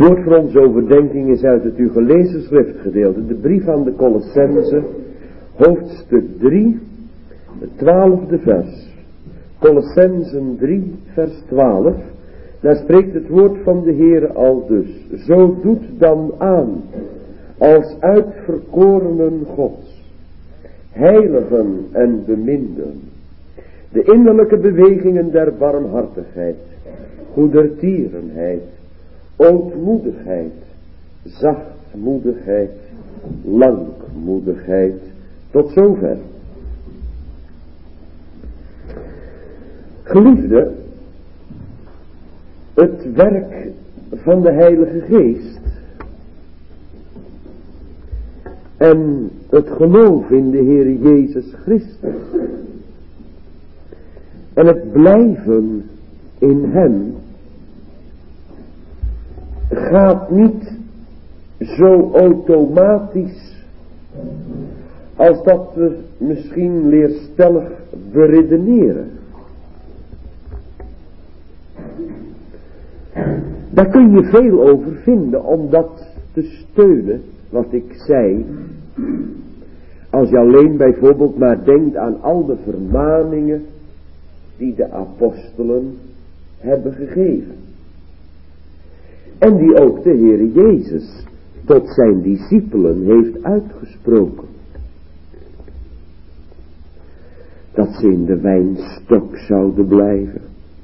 woord voor onze overdenking is uit het u gelezen schriftgedeelte, de brief aan de Colossenzen, hoofdstuk 3, het 12e vers. Colossenzen 3, vers 12. Daar spreekt het woord van de Heere al dus. Zo doet dan aan, als uitverkorenen Gods, heiligen en beminden, de innerlijke bewegingen der barmhartigheid, goedertierenheid, ootmoedigheid, zachtmoedigheid, langmoedigheid, tot zover. Geliefde, het werk van de Heilige Geest en het geloof in de Heer Jezus Christus en het blijven in Hem gaat niet zo automatisch als dat we misschien leerstellig beredeneren. Daar kun je veel over vinden om dat te steunen wat ik zei. Als je alleen bijvoorbeeld maar denkt aan al de vermaningen die de apostelen hebben gegeven. En die ook de Heere Jezus tot zijn discipelen heeft uitgesproken. Dat ze in de wijnstok zouden blijven.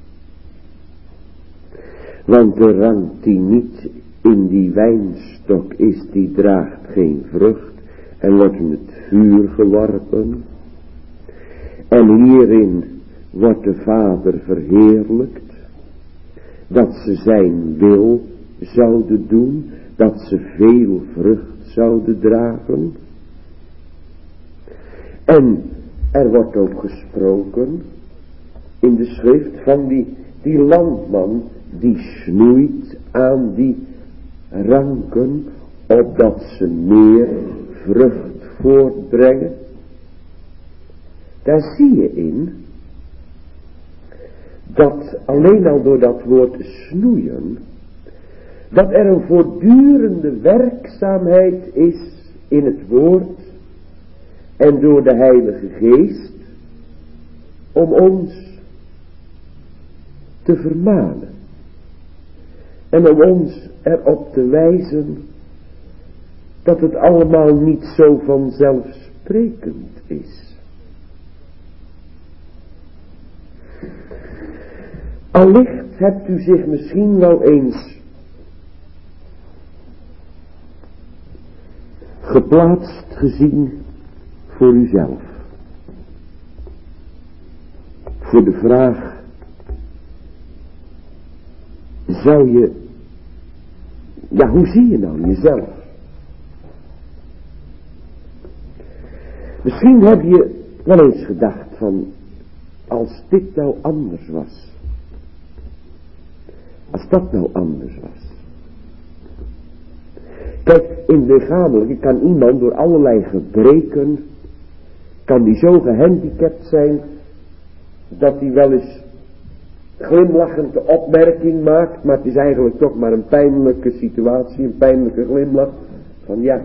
Want de rank die niet in die wijnstok is, die draagt geen vrucht en wordt in het vuur geworpen. En hierin wordt de Vader verheerlijkt, dat ze zijn wil zouden doen, dat ze veel vrucht zouden dragen. En er wordt ook gesproken in de schrift van die landman die snoeit aan die ranken, opdat ze meer vrucht voortbrengen. Daar zie je in dat alleen al door dat woord snoeien, dat er een voortdurende werkzaamheid is in het woord en door de Heilige Geest om ons te vermanen en om ons erop te wijzen dat het allemaal niet zo vanzelfsprekend is. Allicht hebt u zich misschien wel eens geplaatst gezien voor uzelf. Voor de vraag, zou je, hoe zie je nou jezelf? Misschien heb je wel eens gedacht van, als dit nou anders was. Als dat nou anders was. Kijk, in het lichamelijke kan iemand door allerlei gebreken, kan die zo gehandicapt zijn, dat hij wel eens glimlachend de opmerking maakt, maar het is eigenlijk toch maar een pijnlijke situatie, een pijnlijke glimlach, van ja,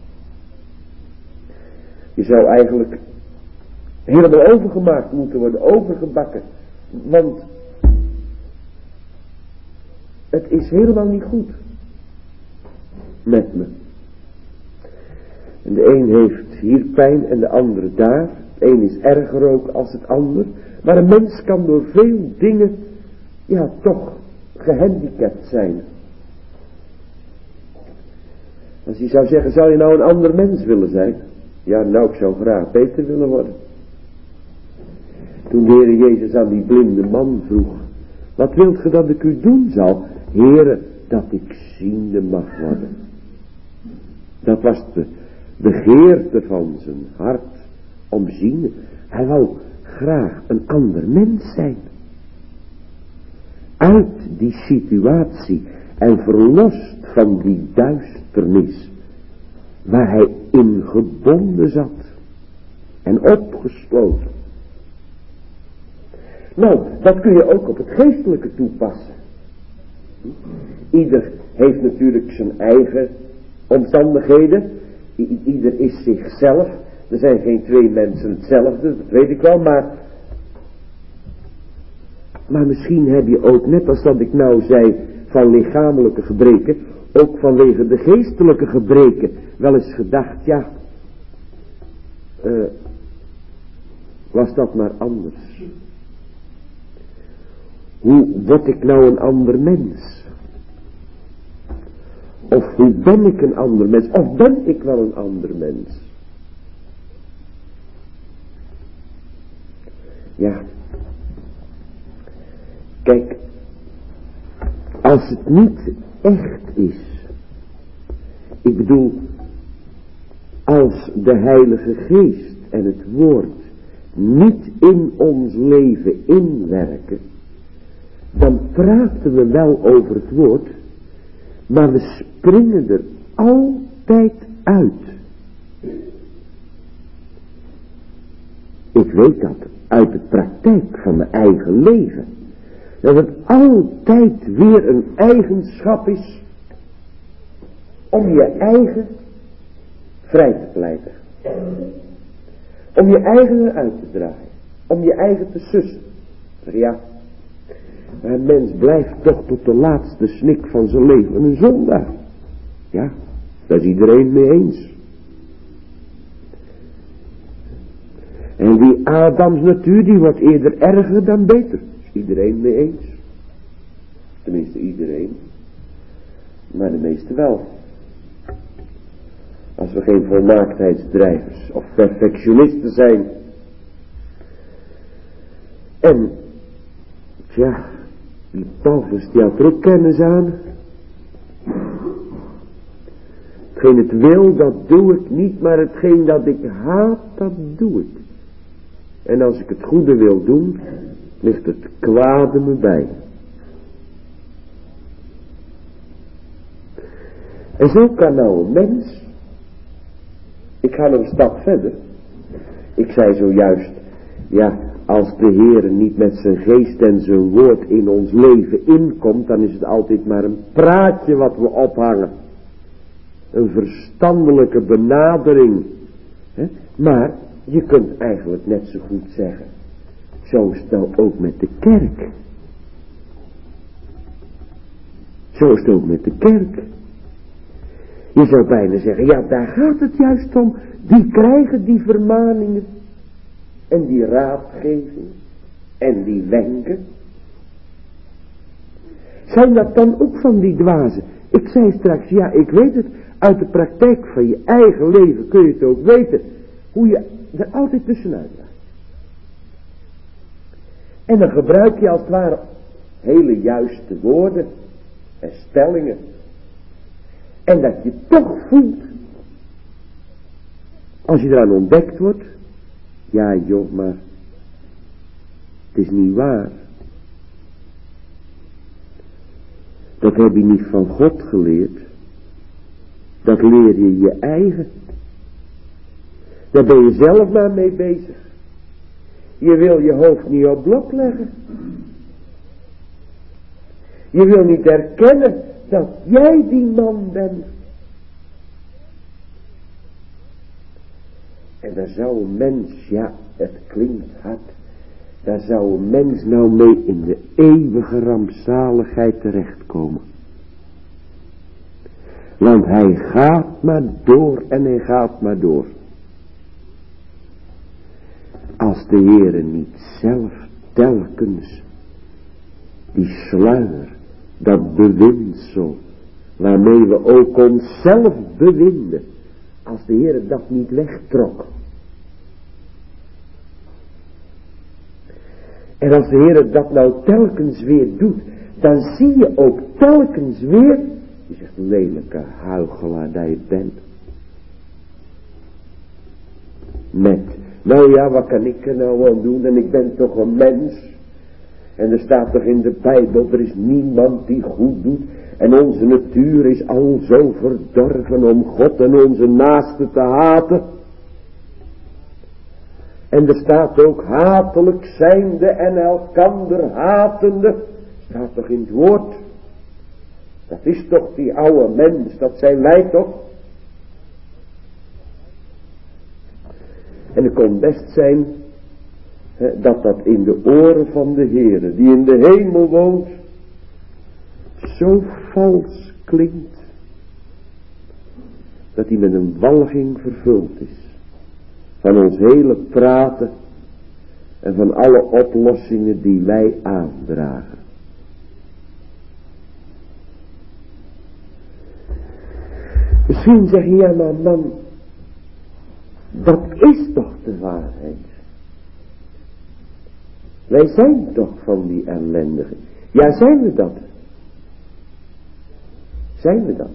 je zou eigenlijk helemaal overgemaakt moeten worden, overgebakken, want het is helemaal niet goed met me. En de een heeft hier pijn en de andere daar. De een is erger ook als het ander. Maar een mens kan door veel dingen, toch gehandicapt zijn. Als hij zou zeggen, zou je nou een ander mens willen zijn? Ja, nou, ik zou graag beter willen worden. Toen de Heer Jezus aan die blinde man vroeg, wat wilt ge dat ik u doen zal? Heere, dat ik ziende mag worden. Dat was de begeerte van zijn hart om ziende. Hij wou graag een ander mens zijn. Uit die situatie en verlost van die duisternis waar hij in gebonden zat en opgesloten. Nou, dat kun je ook op het geestelijke toepassen. Ieder heeft natuurlijk zijn eigen omstandigheden. Ieder is zichzelf. Er zijn geen twee mensen hetzelfde, dat weet ik wel, maar misschien heb je ook, net als dat ik nou zei, van lichamelijke gebreken, ook vanwege de geestelijke gebreken, wel eens gedacht, ja, was dat maar anders. Hoe word ik nou een ander mens? Of hoe ben ik een ander mens? Of ben ik wel een ander mens? Ja. Kijk. Als het niet echt is. Ik bedoel. Als de Heilige Geest en het Woord niet in ons leven inwerken. Dan praten we wel over het Woord. Maar we springen er altijd uit. Ik weet dat uit de praktijk van mijn eigen leven. Dat het altijd weer een eigenschap is om je eigen vrij te pleiten. Om je eigen eruit te draaien. Om je eigen te sussen. Ja. Maar een mens blijft toch tot de laatste snik van zijn leven een zondaar. Ja, daar is iedereen mee eens. En die Adams natuur, die wordt eerder erger dan beter. Daar is iedereen mee eens. Tenminste iedereen. Maar de meeste wel. Als we geen volmaakheidsdrijvers of perfectionisten zijn. En, tja, die Paulus die had er ook kennis aan. Hetgeen het wil, dat doe ik niet, maar hetgeen dat ik haat, dat doe ik. En als ik het goede wil doen, ligt het kwade me bij. En zo kan nou een mens. Ik ga nog een stap verder. Ik zei zojuist, ja, als de Heer niet met zijn geest en zijn woord in ons leven inkomt, dan is het altijd maar een praatje wat we ophangen. Een verstandelijke benadering. Maar je kunt eigenlijk net zo goed zeggen, zo is het nou ook met de kerk. Zo is het ook met de kerk. Je zou bijna zeggen, ja, daar gaat het juist om. Die krijgen die vermaningen. En die raadgeving. En die wenken. Zijn dat dan ook van die dwazen? Ik zei straks, ja, ik weet het. Uit de praktijk van je eigen leven kun je het ook weten. Hoe je er altijd tussenuit laat. En dan gebruik je als het ware hele juiste woorden. En stellingen. En dat je toch voelt. Als je eraan ontdekt wordt. Ja joh, maar het is niet waar. Dat heb je niet van God geleerd. Dat leer je je eigen. Daar ben je zelf maar mee bezig. Je wil je hoofd niet op blok leggen. Je wil niet erkennen dat jij die man bent. En daar zou een mens, ja, het klinkt hard, daar zou een mens nou mee in de eeuwige rampzaligheid terechtkomen. Want hij gaat maar door en hij gaat maar door. Als de Heere niet zelf telkens die sluier, dat bewindsel, waarmee we ook onszelf bewinden, als de Heere dat niet wegtrok. En als de Heere dat nou telkens weer doet, dan zie je ook telkens weer, je zegt lelijke huichelaar dat je bent. Met, nou ja, wat kan ik er nou aan doen en ik ben toch een mens. En er staat toch in de Bijbel, er is niemand die goed doet. En onze natuur is al zo verdorven om God en onze naaste te haten. En er staat ook hatelijk zijnde en elkander hatende. Staat toch in het woord. Dat is toch die oude mens, dat zijn wij toch? En het kon best zijn dat in de oren van de Heere, die in de hemel woont, zo vals klinkt, dat hij met een walging vervuld is van ons hele praten en van alle oplossingen die wij aandragen. Misschien zeg je, ja maar man, dat is toch de waarheid. Wij zijn toch van die ellendigen. Ja, zijn we dat? Zijn we dat?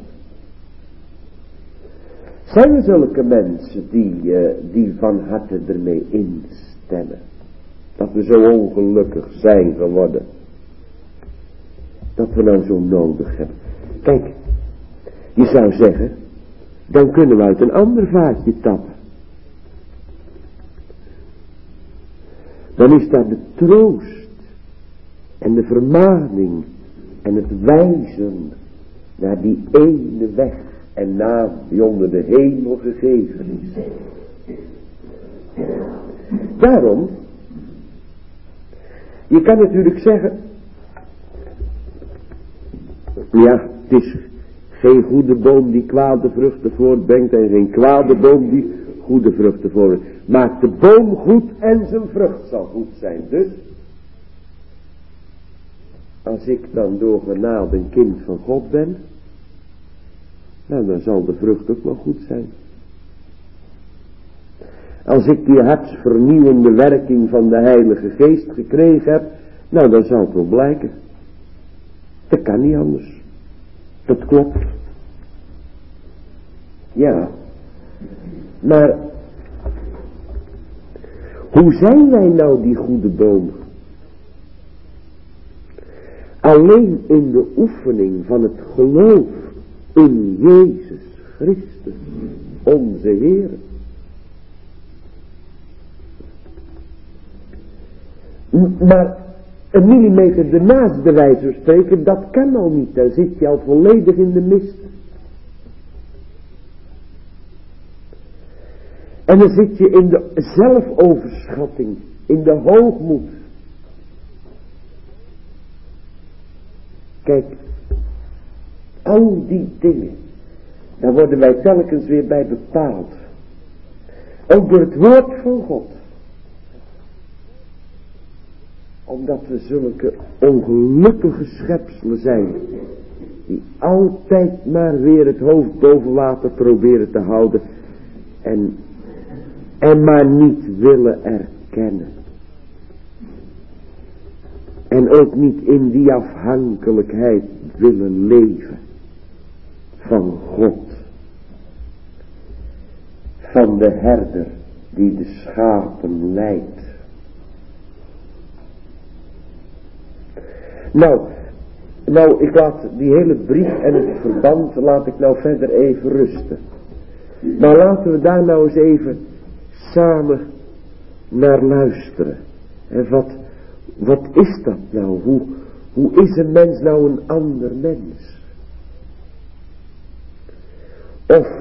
Zijn we zulke mensen die van harte ermee instemmen? Dat we zo ongelukkig zijn geworden. Dat we nou zo nodig hebben. Kijk, je zou zeggen, dan kunnen we uit een ander vaatje tappen. Dan is daar de troost en de vermaning en het wijzen naar die ene weg en naam die onder de hemel gegeven is. Daarom, je kan natuurlijk zeggen, ja, het is geen goede boom die kwade vruchten voortbrengt en geen kwade boom die goede vruchten voortbrengt. Maakt de boom goed en zijn vrucht zal goed zijn. Dus, als ik dan door genade een kind van God ben, nou dan zal de vrucht ook wel goed zijn. Als ik die hartsvernieuwende werking van de Heilige Geest gekregen heb, nou dan zal het wel blijken. Dat kan niet anders. Dat klopt. Ja. Maar hoe zijn wij nou die goede boom? Alleen in de oefening van het geloof in Jezus Christus, onze Heer. Maar een millimeter ernaast, bij wijze van spreken, dat kan al niet. Dan zit je al volledig in de mist. En dan zit je in de zelfoverschatting, in de hoogmoed. Kijk, al die dingen, daar worden wij telkens weer bij bepaald. Ook door het woord van God. Omdat we zulke ongelukkige schepselen zijn, die altijd maar weer het hoofd boven water proberen te houden en maar niet willen erkennen. En ook niet in die afhankelijkheid willen leven van God. Van de herder die de schapen leidt. Nou, ik laat die hele brief en het verband laat ik nou verder even rusten. Maar laten we daar nou eens even samen naar luisteren. En wat is dat nou? Hoe is een mens nou een ander mens? Of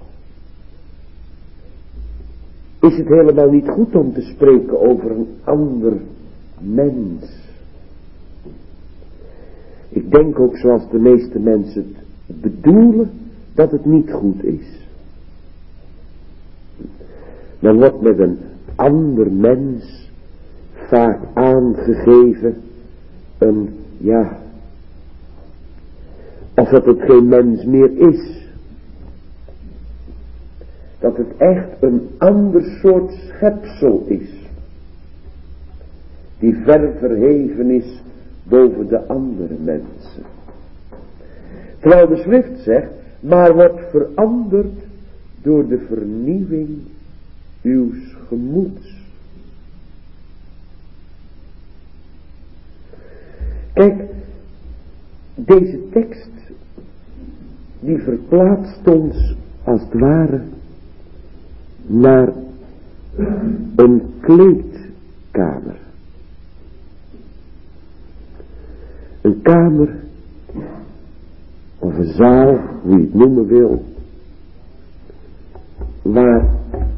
is het helemaal niet goed om te spreken over een ander mens? Ik denk ook zoals de meeste mensen het bedoelen, dat het niet goed is. Dan wordt met een ander mens vaak aangegeven of dat het geen mens meer is. Dat het echt een ander soort schepsel is. Die ver verheven is boven de andere mensen. Terwijl de schrift zegt, maar wordt veranderd door de vernieuwing uws gemoeds. Kijk, deze tekst, die verplaatst ons als het ware naar een kleedkamer. Een kamer een zaal, hoe je het noemen wil, waar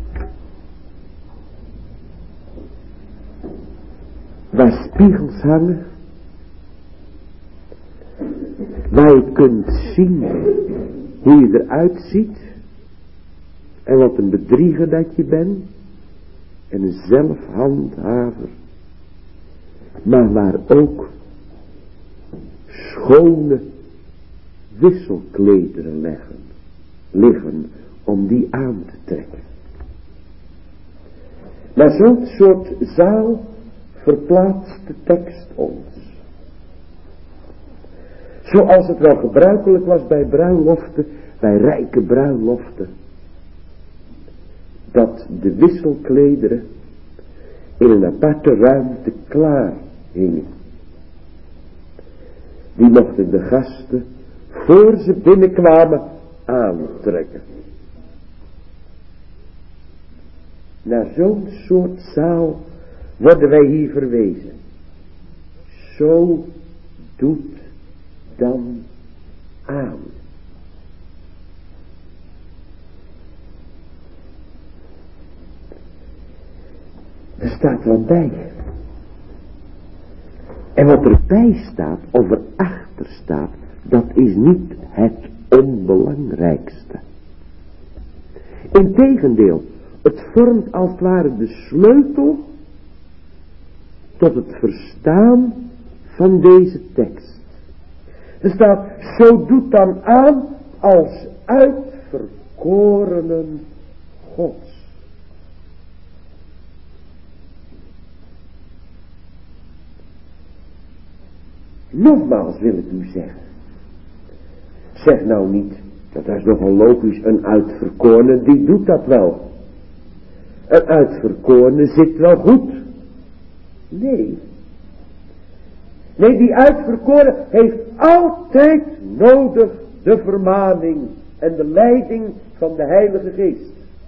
spiegels hangen, waar je kunt zien hoe je eruit ziet en wat een bedrieger dat je bent en een zelfhandhaver, maar waar ook schone wisselklederen liggen om die aan te trekken. Maar zo'n soort zaal verplaatst de tekst ons. Zoals het wel gebruikelijk was bij bruiloften, bij rijke bruiloften, dat de wisselklederen in een aparte ruimte klaar hingen. Die mochten de gasten, voor ze binnenkwamen, aantrekken. Naar zo'n soort zaal worden wij hier verwezen. Zo doet dan aan. Er staat wat bij. En wat erbij staat, of erachter staat, dat is niet het onbelangrijkste. Integendeel, het vormt als het ware de sleutel tot het verstaan van deze tekst. Er staat, zo doet dan aan als uitverkorenen Gods. Nogmaals wil ik u zeggen. Zeg nou niet, dat is nogal logisch, een uitverkorene die doet dat wel. Een uitverkorene zit wel goed. Nee. Nee, die uitverkorene heeft altijd nodig de vermaning en de leiding van de Heilige Geest.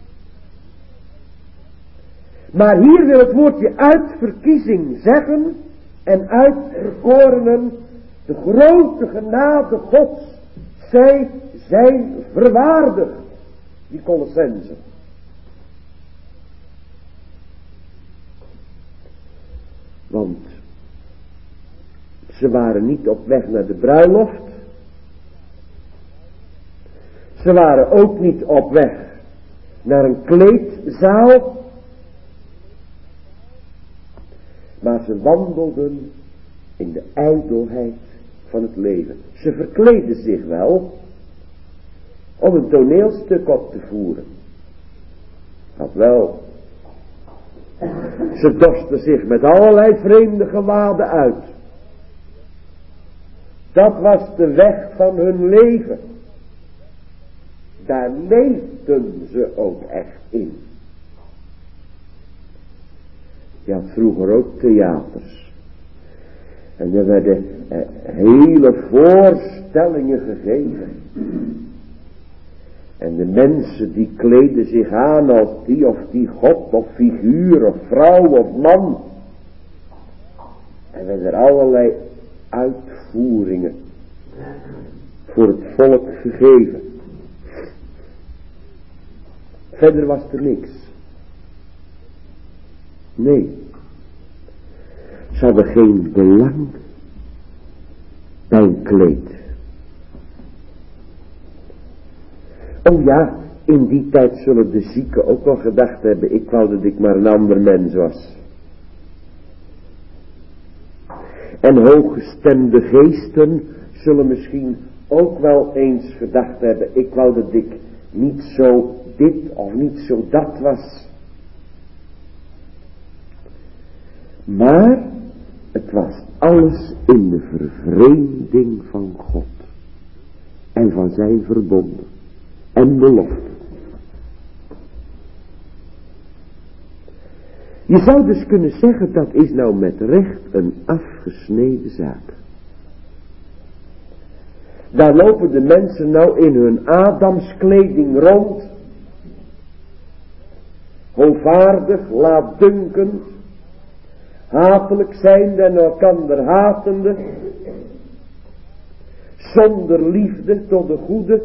Maar hier wil het woordje uitverkiezing zeggen, en uitverkorenen, de grote genade Gods, zij zijn verwaardigd, die Colossenzen. Want ze waren niet op weg naar de bruiloft. Ze waren ook niet op weg naar een kleedzaal. Maar ze wandelden in de ijdelheid van het leven. Ze verkleden zich wel om een toneelstuk op te voeren. Dat wel. Ze dorsten zich met allerlei vreemde gewaden uit. Dat was de weg van hun leven. Daar leefden ze ook echt in. Je had vroeger ook theaters. En er werden hele voorstellingen gegeven. En de mensen die kleden zich aan als die of die god of figuur of vrouw of man. En werden er allerlei uitvoeringen voor het volk gegeven. Verder was er niks. Nee. Ze hadden geen belang bij een kleed. Oh ja, in die tijd zullen de zieken ook wel gedacht hebben, ik wou dat ik maar een ander mens was. En hooggestemde geesten zullen misschien ook wel eens gedacht hebben, ik wou dat ik niet zo dit of niet zo dat was. Maar het was alles in de vervreemding van God en van zijn verbonden en beloften. Je zou dus kunnen zeggen, dat is nou met recht een afgesneden zaak. Daar lopen de mensen nou in hun Adamskleding rond, hoovaardig, laatdunkend, hatelijk zijnde en elkander hatende. zonder liefde tot de goede,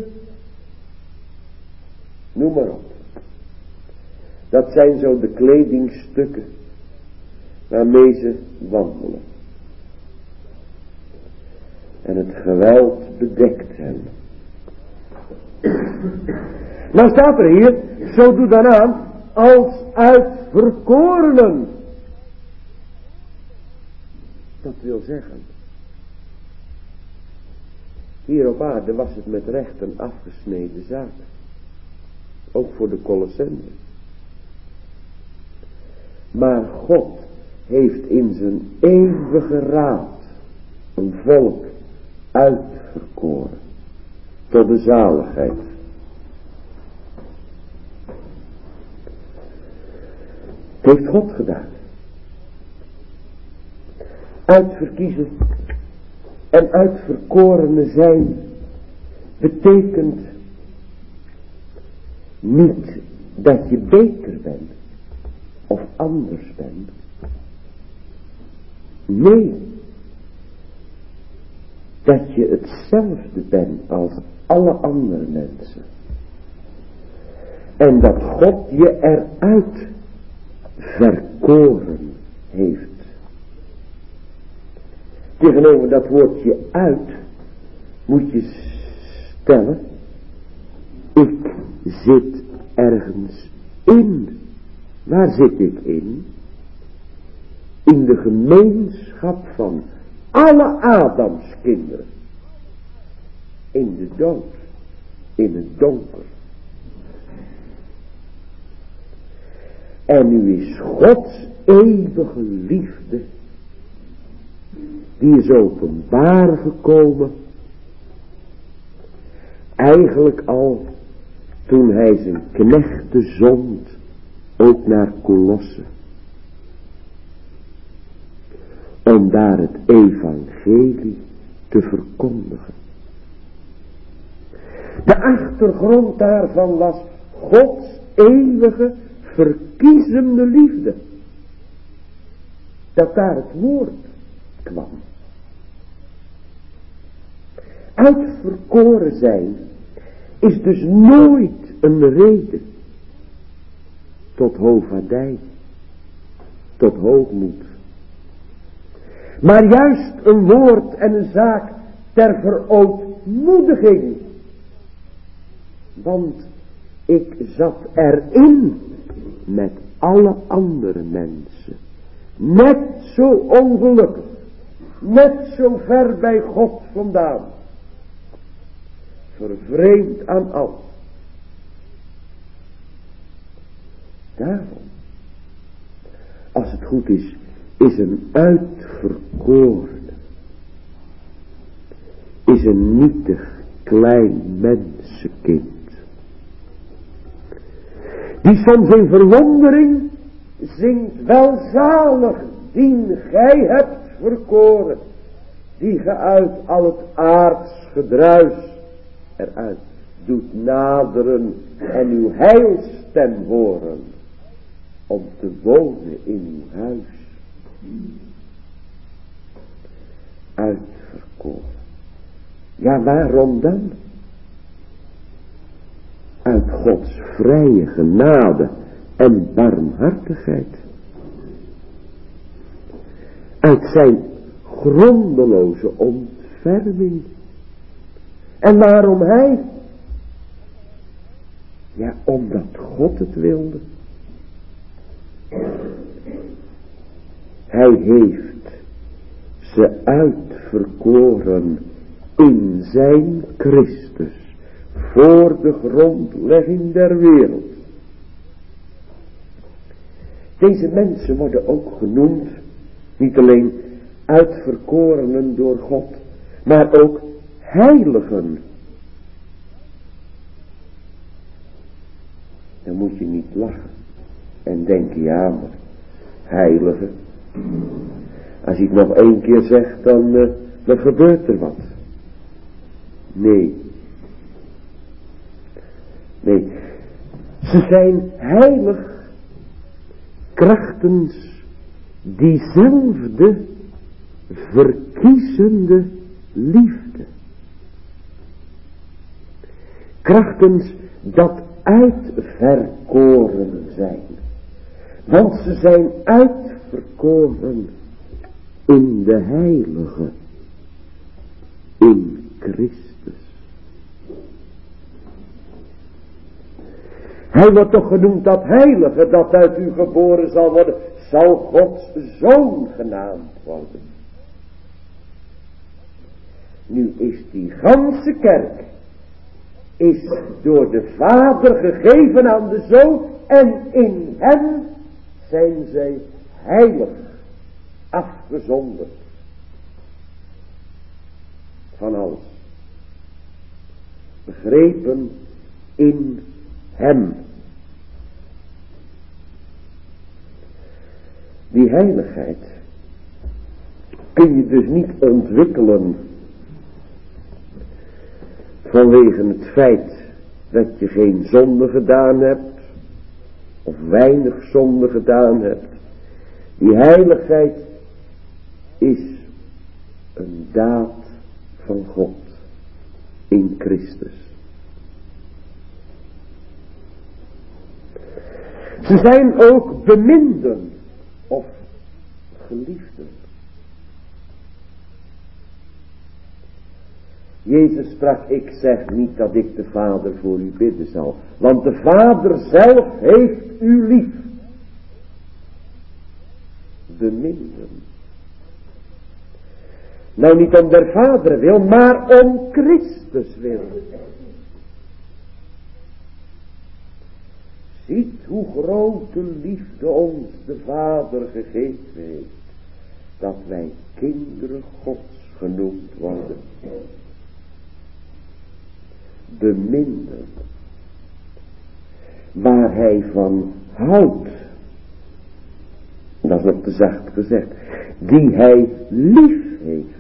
noem maar op. Dat zijn zo de kledingstukken waarmee ze wandelen. En het geweld bedekt hen. Nou staat er hier, zo doe dan aan, als uitverkorenen. Dat wil zeggen, hier op aarde was het met recht een afgesneden zaak. Ook voor de Colossenzen. Maar God heeft in zijn eeuwige raad een volk uitverkoren tot de zaligheid. Het heeft God gedaan. Uitverkiezen en uitverkorenen zijn betekent niet dat je beter bent of anders bent. Nee, dat je hetzelfde bent als alle andere mensen. En dat God je eruit verkoren heeft. Tegenover dat woordje uit moet je stellen, ik zit ergens in. Waar zit ik in? In de gemeenschap van alle Adamskinderen. In de dood. In het donker. En nu is Gods eeuwige liefde, die is openbaar gekomen, eigenlijk al toen hij zijn knechten zond, ook naar Kolosse, om daar het evangelie te verkondigen. De achtergrond daarvan was Gods eeuwige verkiezende liefde. Dat daar het woord kwam. Uitverkoren zijn is dus nooit een reden tot hoofdvaardij, tot hoogmoed. Maar juist een woord en een zaak ter verootmoediging. Want ik zat erin met alle andere mensen. Net zo ongelukkig. Net zo ver bij God vandaan. Vervreemd aan alles. Daarom, als het goed is een uitverkorene. Is een nietig klein mensenkind. Die soms in verwondering zingt, welzalig dien gij hebt verkoren, die ge uit al het aards gedruis eruit doet naderen en uw heilstem horen, om te wonen in uw huis. Uitverkoren. Ja, waarom dan? Uit Gods vrije genade en barmhartigheid. Uit zijn grondeloze ontferming. En waarom hij? Ja, omdat God het wilde. Hij heeft ze uitverkoren in zijn Christus. Voor de grondlegging der wereld. Deze mensen worden ook genoemd, niet alleen uitverkorenen door God, maar ook heiligen. Dan moet je niet lachen en denken, ja maar, heiligen. Als ik het nog 1 keer zeg, dan gebeurt er wat. Nee. Nee, ze zijn heilig krachtens diezelfde verkiezende liefde. krachtens dat uitverkoren zijn. Want ze zijn uitverkoren in de Heilige, in Christus. Hij wordt toch genoemd dat Heilige dat uit u geboren zal worden, zal Gods Zoon genaamd worden. Nu is die ganse kerk, is door de Vader gegeven aan de Zoon en in hem zijn zij heilig, afgezonderd van alles. Begrepen in hem. Die heiligheid kun je dus niet ontwikkelen vanwege het feit dat je geen zonde gedaan hebt of weinig zonde gedaan hebt. Die heiligheid is een daad van God in Christus. Ze zijn ook beminden of geliefden. Jezus sprak, ik zeg niet dat ik de Vader voor u bidden zal, want de Vader zelf heeft u lief. Beminden. Nou niet om der Vader wil, maar om Christus wil. Ziet hoe grote liefde ons de Vader gegeven heeft, dat wij kinderen Gods genoemd worden. Beminden, waar hij van houdt, dat is nog te zacht gezegd, die hij lief heeft,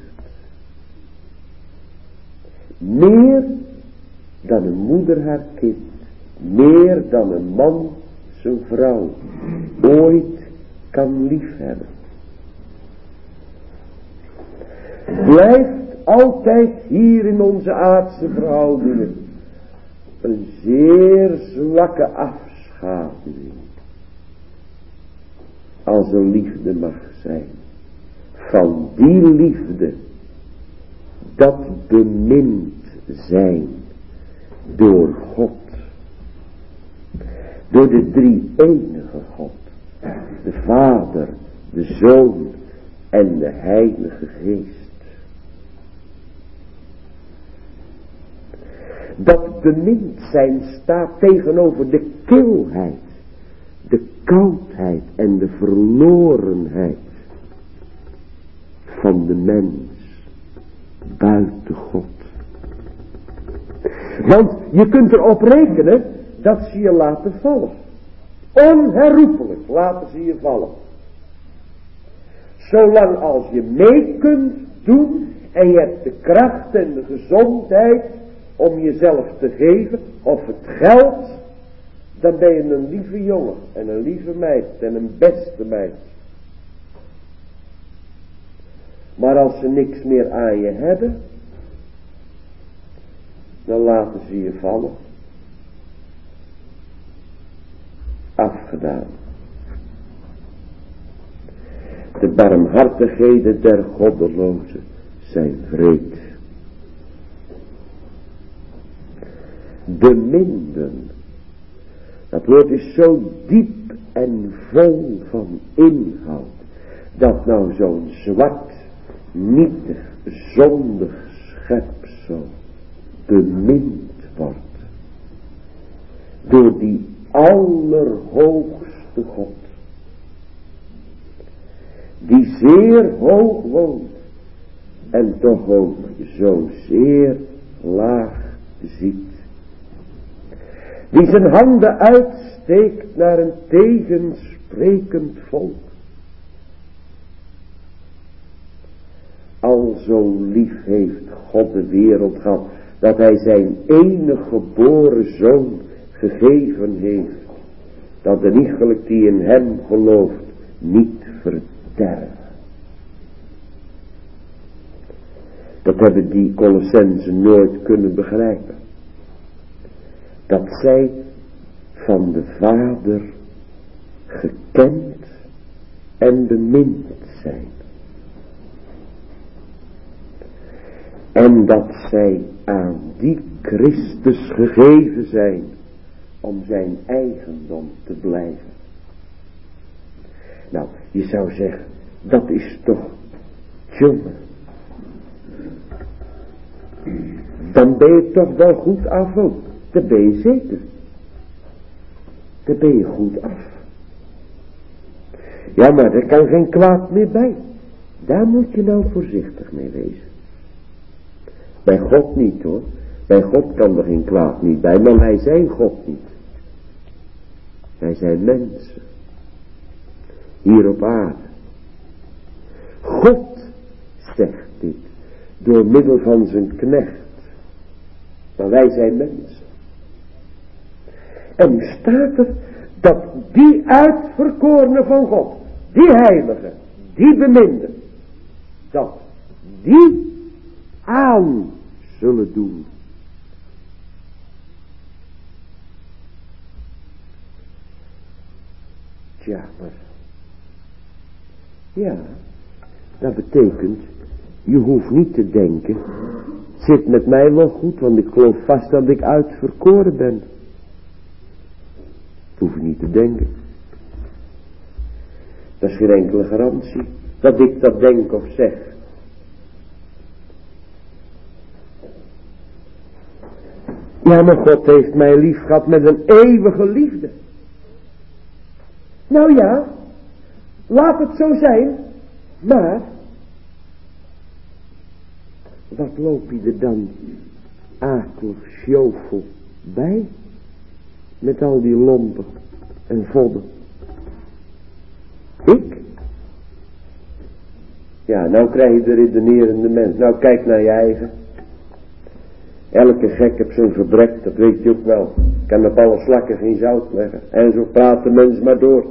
meer dan een moeder haar kind, meer dan een man zijn vrouw ooit kan liefhebben. Blijft altijd hier in onze aardse verhoudingen een zeer zwakke afschaduwing, als een liefde mag zijn, van die liefde, dat bemind zijn door God, door de drie-enige God, de Vader, de Zoon en de Heilige Geest. Dat bemind zijn staat tegenover de kilheid, de koudheid en de verlorenheid van de mens buiten God. Want je kunt erop rekenen dat ze je laten vallen. Onherroepelijk laten ze je vallen. Zolang als je mee kunt doen en je hebt de kracht en de gezondheid om jezelf te geven, of het geld, dan ben je een lieve jongen en een lieve meid en een beste meid. Maar als ze niks meer aan je hebben, dan laten ze je vallen. Afgedaan. De barmhartigheden der goddelozen zijn wreed. Beminden. Dat woord is zo diep en vol van inhoud, dat nou zo'n zwart, nietig, zondig schepsel bemind wordt door die allerhoogste God, die zeer hoog woont en toch ook zo zeer laag ziet, die zijn handen uitsteekt naar een tegensprekend volk. Al zo lief heeft God de wereld gehad, dat hij zijn enige geboren zoon gegeven heeft, dat de iegelijk die in hem gelooft niet verderven. Dat hebben die Colossenzen nooit kunnen begrijpen. dat zij van de Vader gekend en bemind zijn. En dat zij aan die Christus gegeven zijn om zijn eigendom te blijven. Nou, je zou zeggen, dat is toch, jongen, dan ben je toch wel goed af ook. Dat ben je zeker. Daar ben je goed af. Ja, maar er kan geen kwaad meer bij. Daar moet je nou voorzichtig mee wezen. Bij God niet hoor. Bij God kan er geen kwaad niet bij, maar wij zijn God niet. Wij zijn mensen. Hier op aarde. God zegt dit. Door middel van zijn knecht. Maar wij zijn mensen. En nu staat er dat die uitverkorenen van God. Die heiligen. Die beminden. Dat die aan zullen doen. Tja, maar. Ja, dat betekent, je hoeft niet te denken, het zit met mij wel goed, want ik geloof vast dat ik uitverkoren ben. Dat hoef je niet te denken. Dat is geen enkele garantie, dat ik dat denk of zeg. Ja, maar God heeft mij lief gehad met een eeuwige liefde. Nou ja, laat het zo zijn, maar wat loop je er dan akelig sjofel bij? Met al die lompen en vodden. Ik? Ja, nou krijg je de redenerende mens. Nou kijk naar je eigen. Elke gek heeft zijn gebrek, dat weet je ook wel. Kan op alle slakken geen zout leggen. En zo praat de mens maar door.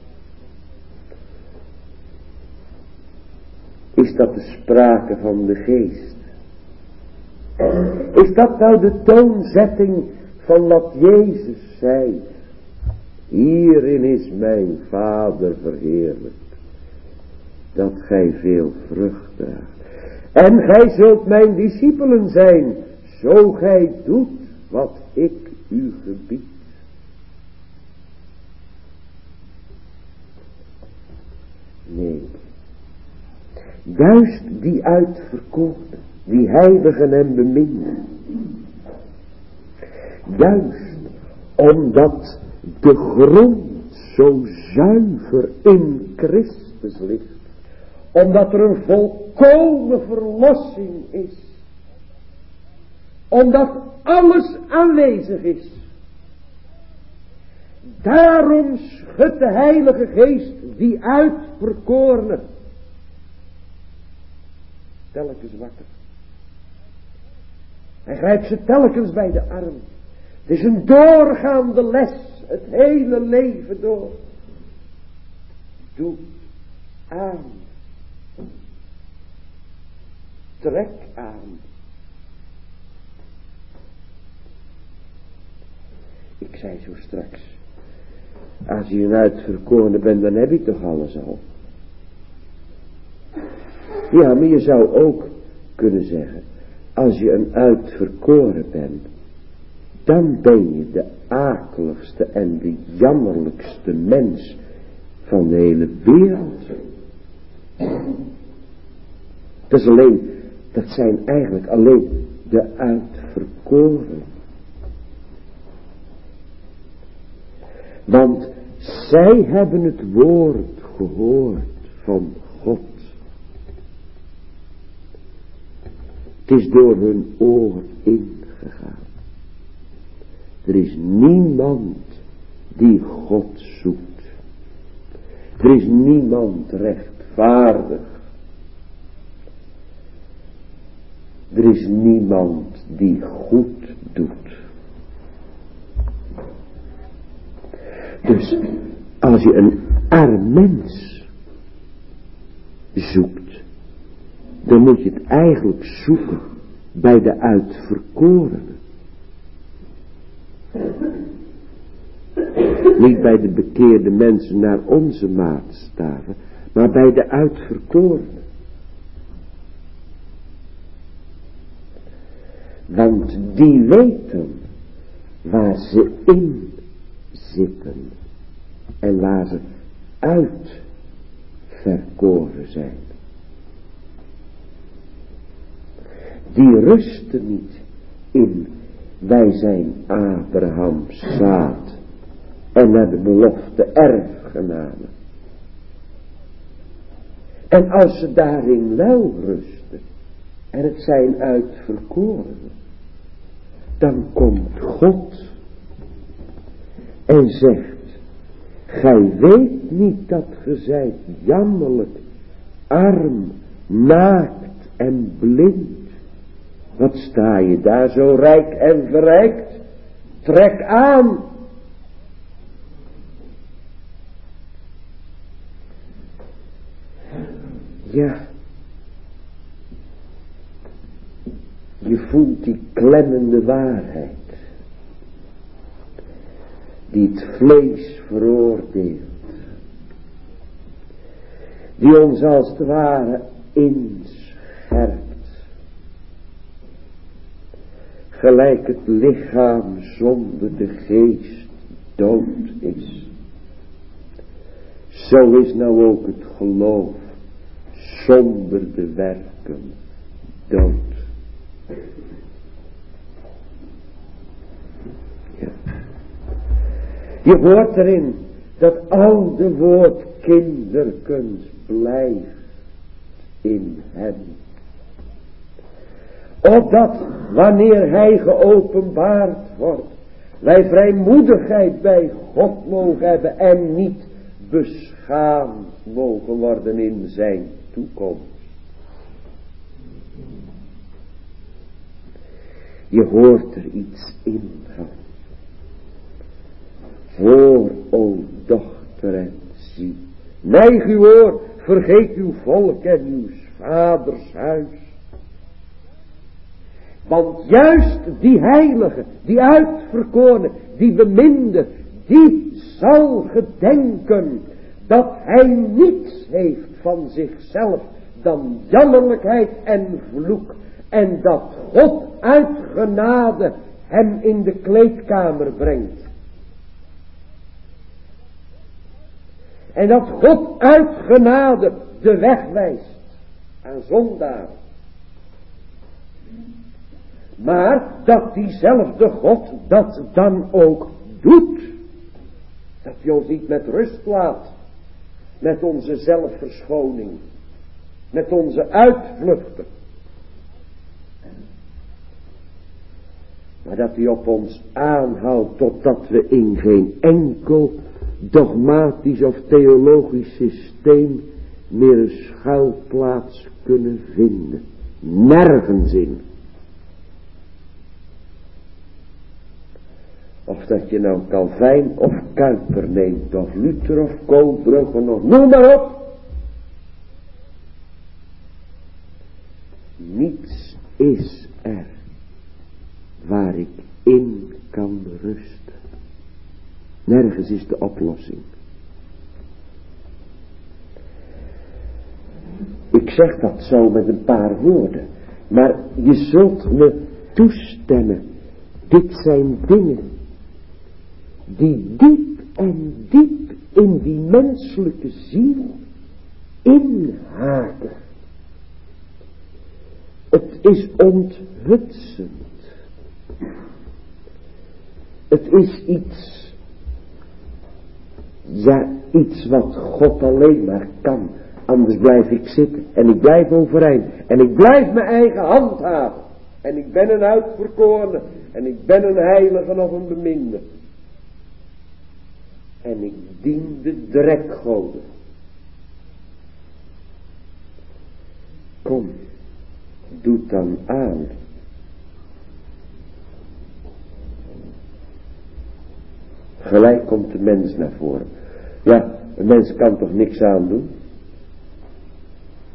Is dat de sprake van de geest? Is dat nou de toonzetting van wat Jezus zei? Hierin is mijn Vader verheerlijkt, dat gij veel vrucht draagt. En gij zult mijn discipelen zijn, zo gij doet wat ik u gebied. Nee, juist die uitverkoren, die heiligen en beminden. Juist omdat de grond zo zuiver in Christus ligt. Omdat er een volkomen verlossing is. Omdat alles aanwezig is. Daarom schudt de Heilige Geest die uitverkorenen telkens wakker. Hij grijpt ze telkens bij de arm. Het is een doorgaande les, het hele leven door. Doe aan. Trek aan. Ik zei zo straks, als je een uitverkorene bent, dan heb je toch alles al. Ja, maar je zou ook kunnen zeggen, als je een uitverkoren bent, dan ben je de akeligste en de jammerlijkste mens van de hele wereld. Dat zijn eigenlijk alleen de uitverkoren. Want zij hebben het woord gehoord van God. Het is door hun oor ingegaan. Er is niemand die God zoekt. Er is niemand rechtvaardig. Er is niemand die goed doet. Dus als je een arm mens zoekt, dan moet je het eigenlijk zoeken bij de uitverkorenen. Niet bij de bekeerde mensen naar onze maatstaven, maar bij de uitverkorenen. Want die weten waar ze in zitten en waar ze uitverkoren zijn. Die rusten niet in wij zijn Abrahams zaad en naar de belofte erfgenamen. En als ze daarin wel rusten en het zijn uitverkorenen, dan komt God en zegt: gij weet niet dat ge zijt jammerlijk, arm, naakt en blind. Wat sta je daar zo rijk en verrijkt? Trek aan. Ja. Je voelt die klemmende waarheid. Die het vlees veroordeelt. Die ons als het ware inscherpt. Gelijk het lichaam zonder de geest dood is. Zo is nou ook het geloof zonder de werken dood. Ja. Je hoort erin dat oude woord kinderkens blijft in hem. Opdat wanneer hij geopenbaard wordt, wij vrijmoedigheid bij God mogen hebben en niet beschaamd mogen worden in zijn toekomst. Je hoort er iets in gaan. Voor, o dochter en zie, neig uw oor, vergeet uw volk en uw vaders huis. Want juist die heilige, die uitverkorene, die beminde, die zal gedenken dat hij niets heeft van zichzelf dan jammerlijkheid en vloek. En dat God uit genade hem in de kleedkamer brengt. En dat God uit genade de weg wijst aan zondaren. Maar dat diezelfde God dat dan ook doet. Dat hij ons niet met rust laat. Met onze zelfverschoning. Met onze uitvluchten. Maar dat hij op ons aanhoudt totdat we in geen enkel dogmatisch of theologisch systeem meer een schuilplaats kunnen vinden. Nergens in. Of dat je nou Calvijn of Kuyper neemt, of Luther of Koolbrugge, of noem maar op. Niets is er waar ik in kan rusten. Nergens is de oplossing. Ik zeg dat zo met een paar woorden, maar je zult me toestemmen. Dit zijn dingen die diep en diep in die menselijke ziel inhaken. Het is onthutsend. Het is iets, ja, iets wat God alleen maar kan. Anders blijf ik zitten en ik blijf overeind en ik blijf mijn eigen handhaven. En ik ben een uitverkorene en ik ben een heilige of een beminde. En ik dien de drekgoden. Kom, doe het dan aan. Gelijk komt de mens naar voren. Ja, een mens kan toch niks aandoen?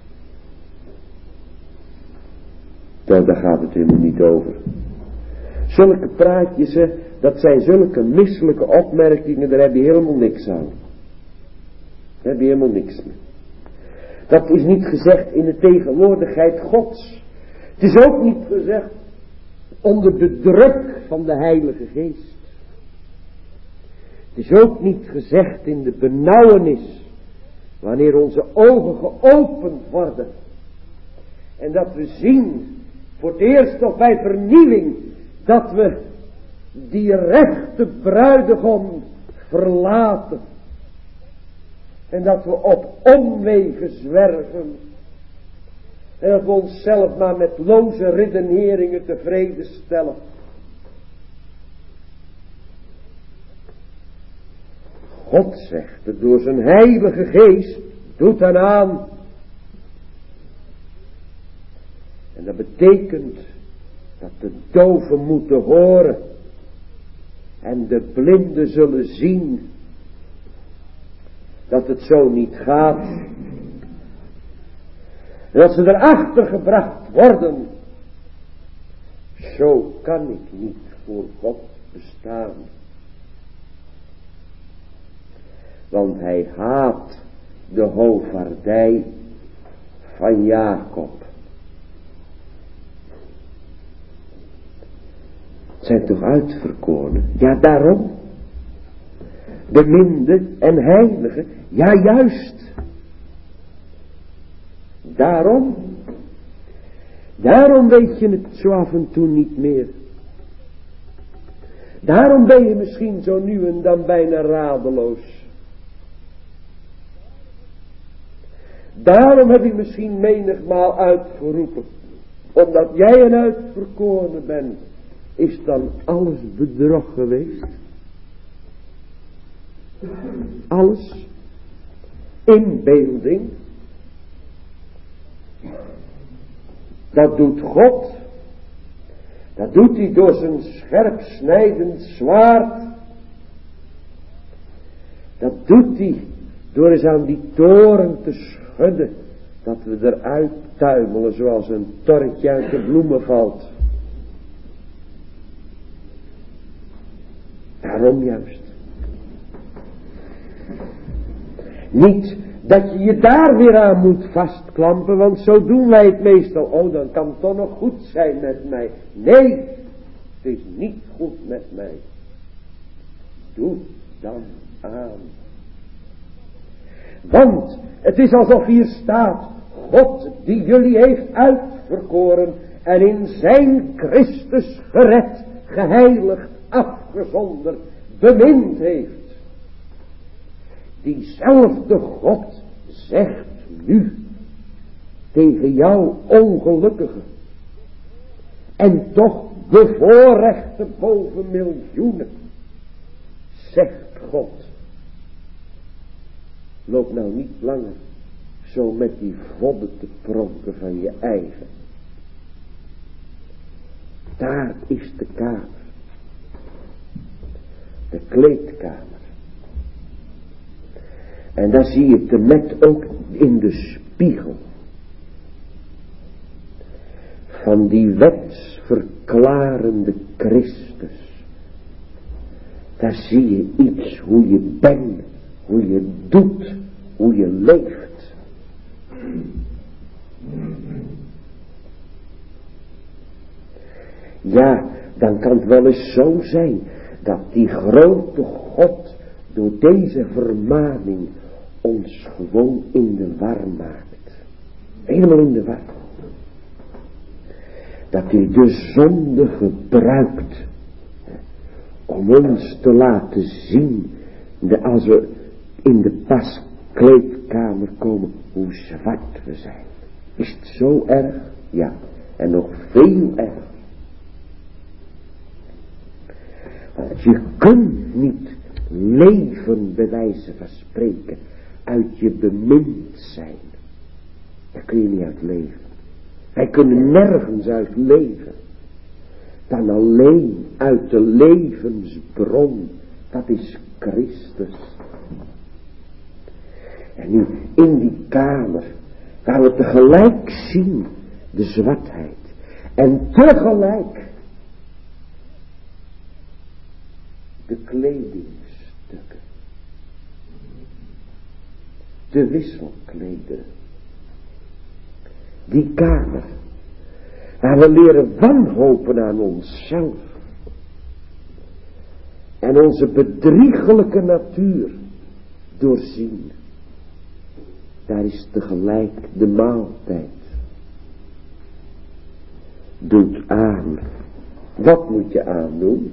Daar gaat het helemaal niet over. Zulke praatjes, dat zijn zulke misselijke opmerkingen, daar heb je helemaal niks aan. Daar heb je helemaal niks mee. Dat is niet gezegd in de tegenwoordigheid Gods. Het is ook niet gezegd onder de druk van de Heilige Geest. Het is ook niet gezegd in de benauwenis, wanneer onze ogen geopend worden. En dat we zien, voor het eerst nog bij vernieuwing, dat we die rechte bruidegom verlaten. En dat we op omwegen zwerven. En dat we onszelf maar met loze redeneringen tevreden stellen. God zegt het door zijn heilige geest, doet dan aan. En dat betekent dat de doven moeten horen. En de blinden zullen zien. Dat het zo niet gaat. En dat ze erachter gebracht worden. Zo kan ik niet voor God bestaan. Want hij haat de hovaardij van Jacob. Het zijn toch uitverkorenen? Ja, daarom. Beminde en heilige. Ja, juist. Daarom. Daarom weet je het zo af en toe niet meer. Daarom ben je misschien zo nu en dan bijna radeloos. Daarom heb ik misschien menigmaal uitgeroepen. Omdat jij een uitverkorene bent. Is dan alles bedrog geweest? Alles? Inbeelding? Dat doet God. Dat doet hij door zijn scherp snijdend zwaard. Dat doet hij door eens aan die toren te schudden. Dat we eruit tuimelen zoals een torretje uit de bloemen valt. Daarom juist. Niet dat je je daar weer aan moet vastklampen, want zo doen wij het meestal. Oh, dan kan het toch nog goed zijn met mij. Nee, het is niet goed met mij. Doe dan aan. Want het is alsof hier staat, God die jullie heeft uitverkoren en in zijn Christus gered, geheiligd, afgezonderd, bemind heeft. Diezelfde God zegt nu tegen jou ongelukkige en toch bevoorrechte boven miljoenen, zegt God, loop nou niet langer zo met die vodden te pronken van je eigen. Daar is de kamer, de kleedkamer. En daar zie je het met ook in de spiegel van die wetsverklarende Christus. Daar zie je iets, hoe je bent, hoe je doet, hoe je leeft. Ja, dan kan het wel eens zo zijn dat die grote God door deze vermaning ons gewoon in de war maakt. Helemaal in de war. Dat hij de zonde gebruikt om ons te laten zien, als we in de paskleedkamer komen, hoe zwart we zijn. Is het zo erg? Ja. En nog veel erger. Want je kunt niet leven, bij wijze van spreken, uit je bemind zijn. Daar kun je niet uit leven. Wij kunnen nergens uit leven. Dan alleen uit de levensbron. Dat is Christus. En nu in die kamer, waar we tegelijk zien de zwartheid. En tegelijk de kledingstukken, de wisselklederen, die kamer, waar we leren wanhopen aan onszelf en onze bedriegelijke natuur doorzien. Daar is tegelijk de maaltijd. Doet aan. Wat moet je aandoen?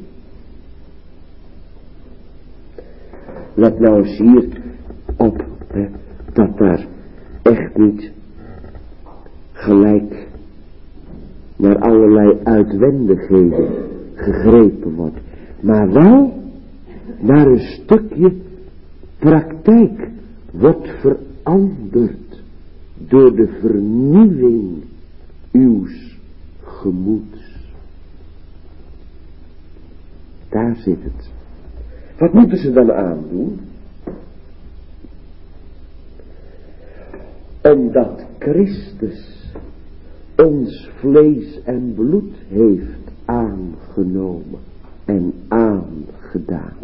Let nou eens hier op, dat daar echt niet gelijk naar allerlei uitwendigheden gegrepen wordt, maar wel naar een stukje praktijk wordt veranderd door de vernieuwing uws gemoeds. Daar zit het. Wat moeten ze dan aandoen? Omdat Christus ons vlees en bloed heeft aangenomen en aangedaan.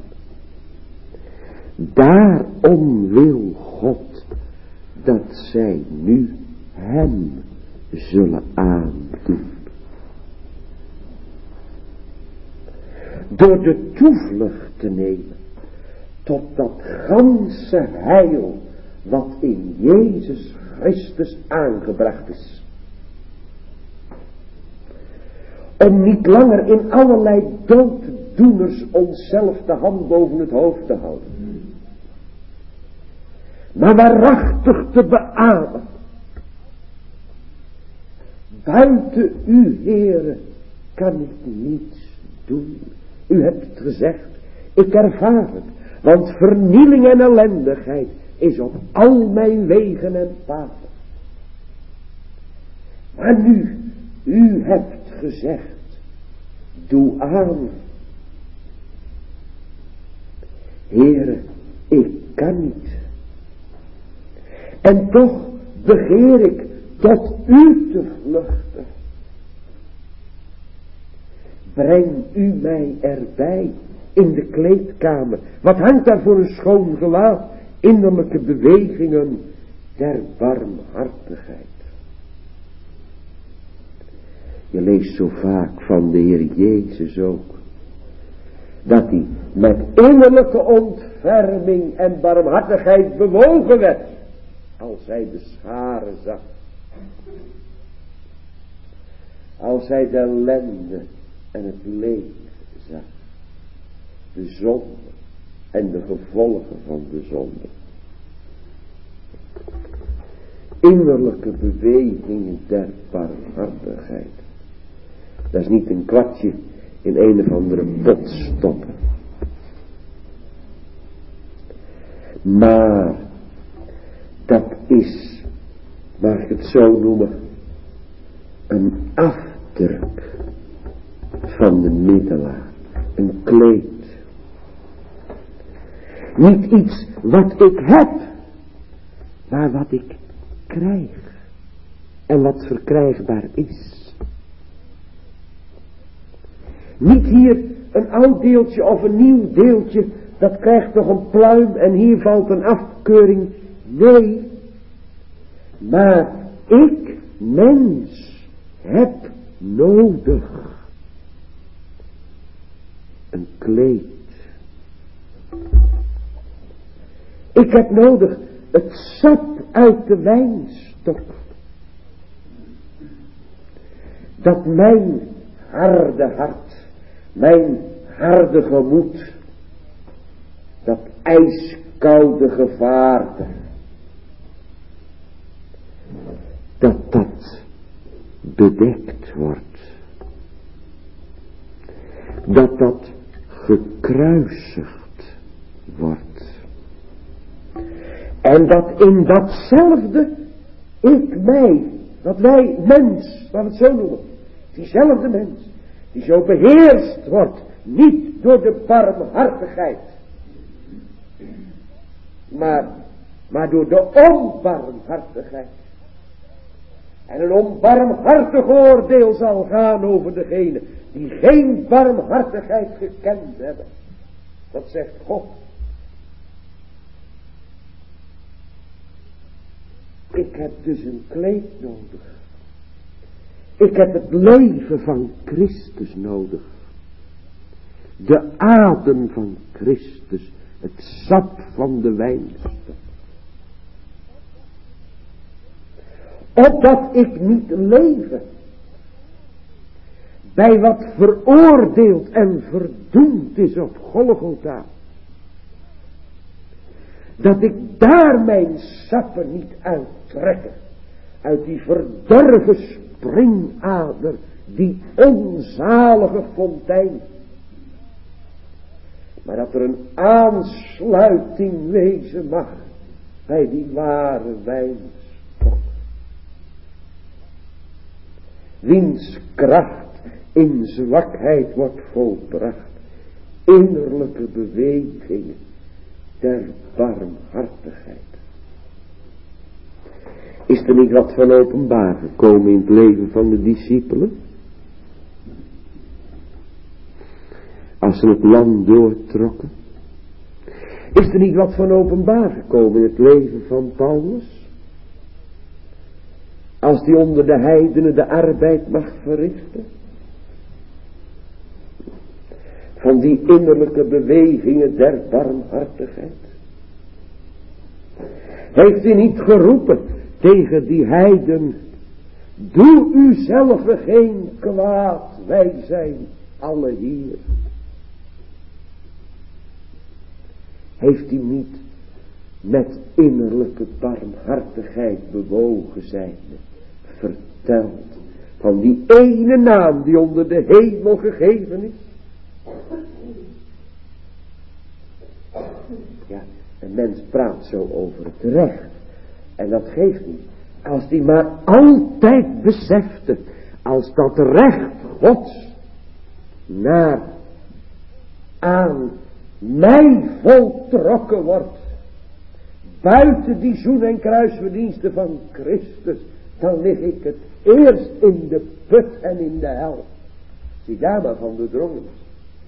Daarom wil God dat zij nu hem zullen aandoen. Door de toevlucht te nemen tot dat ganse heil wat in Jezus Christus aangebracht is. Om niet langer in allerlei dooddoeners onszelf de hand boven het hoofd te houden. Maar waarachtig te beamen. Buiten u, Heere, kan ik niets doen. U hebt het gezegd, ik ervaar het. Want vernieling en ellendigheid is op al mijn wegen en paden. Maar nu, u hebt gezegd, doe aan. Heere, ik kan niet. En toch begeer ik tot u te vluchten. Breng u mij erbij in de kleedkamer. Wat hangt daar voor een schoon gelaat? Innerlijke bewegingen der barmhartigheid. Je leest zo vaak van de Heer Jezus ook. Dat hij met innerlijke ontferming en barmhartigheid bewogen werd. Als hij de scharen zag. Als hij de ellende en het leed zag. De zonde en de gevolgen van de zonde. Innerlijke bewegingen der barmhartigheid. Dat is niet een kwartje in een of andere pot stoppen. Maar dat is, mag ik het zo noemen, een afdruk van de middelaar. Een kleed. Niet iets wat ik heb, maar wat ik krijg. En wat verkrijgbaar is. Niet hier een oud deeltje of een nieuw deeltje, dat krijgt nog een pluim en hier valt een afkeuring. Nee, maar ik, mens, heb nodig een kleed. Ik heb nodig het sap uit de wijnstok. Dat mijn harde hart, mijn harde gemoed, dat ijskoude gevaarte, dat bedekt wordt. Dat gekruisigd wordt. En dat in datzelfde ik mij, dat wij mens, laten we het zo noemen, diezelfde mens, die zo beheerst wordt, niet door de barmhartigheid, maar door de onbarmhartigheid. En een onbarmhartig oordeel zal gaan over degenen die geen barmhartigheid gekend hebben. Dat zegt God. Ik heb dus een kleed nodig. Ik heb het leven van Christus nodig. De adem van Christus. Het sap van de wijnstok. Opdat ik niet leven. Bij wat veroordeeld en verdoemd is op Golgotha. Dat ik daar mijn sappen niet uittrekken. Uit die verdorven springader. Die onzalige fontein. Maar dat er een aansluiting wezen mag. Bij die ware wijnstok. Wiens kracht in zwakheid wordt volbracht. Innerlijke bewegingen der barmhartigheid. Is er niet wat van openbaar gekomen in het leven van de discipelen? Als ze het land doortrokken. Is er niet wat van openbaar gekomen in het leven van Paulus? Als die onder de heidenen de arbeid mag verrichten. Van die innerlijke bewegingen der barmhartigheid. Heeft hij niet geroepen tegen die heiden. Doe u zelf geen kwaad. Wij zijn alle hier. Heeft hij niet met innerlijke barmhartigheid bewogen zijnde verteld van die ene naam die onder de hemel gegeven is? Ja, een mens praat zo over het recht. En dat geeft niet. Als die maar altijd besefte, als dat recht Gods aan mij voltrokken wordt, buiten die zoen- en kruisverdiensten van Christus, dan lig ik het eerst in de put en in de hel. Zie daar maar van doordrongen is.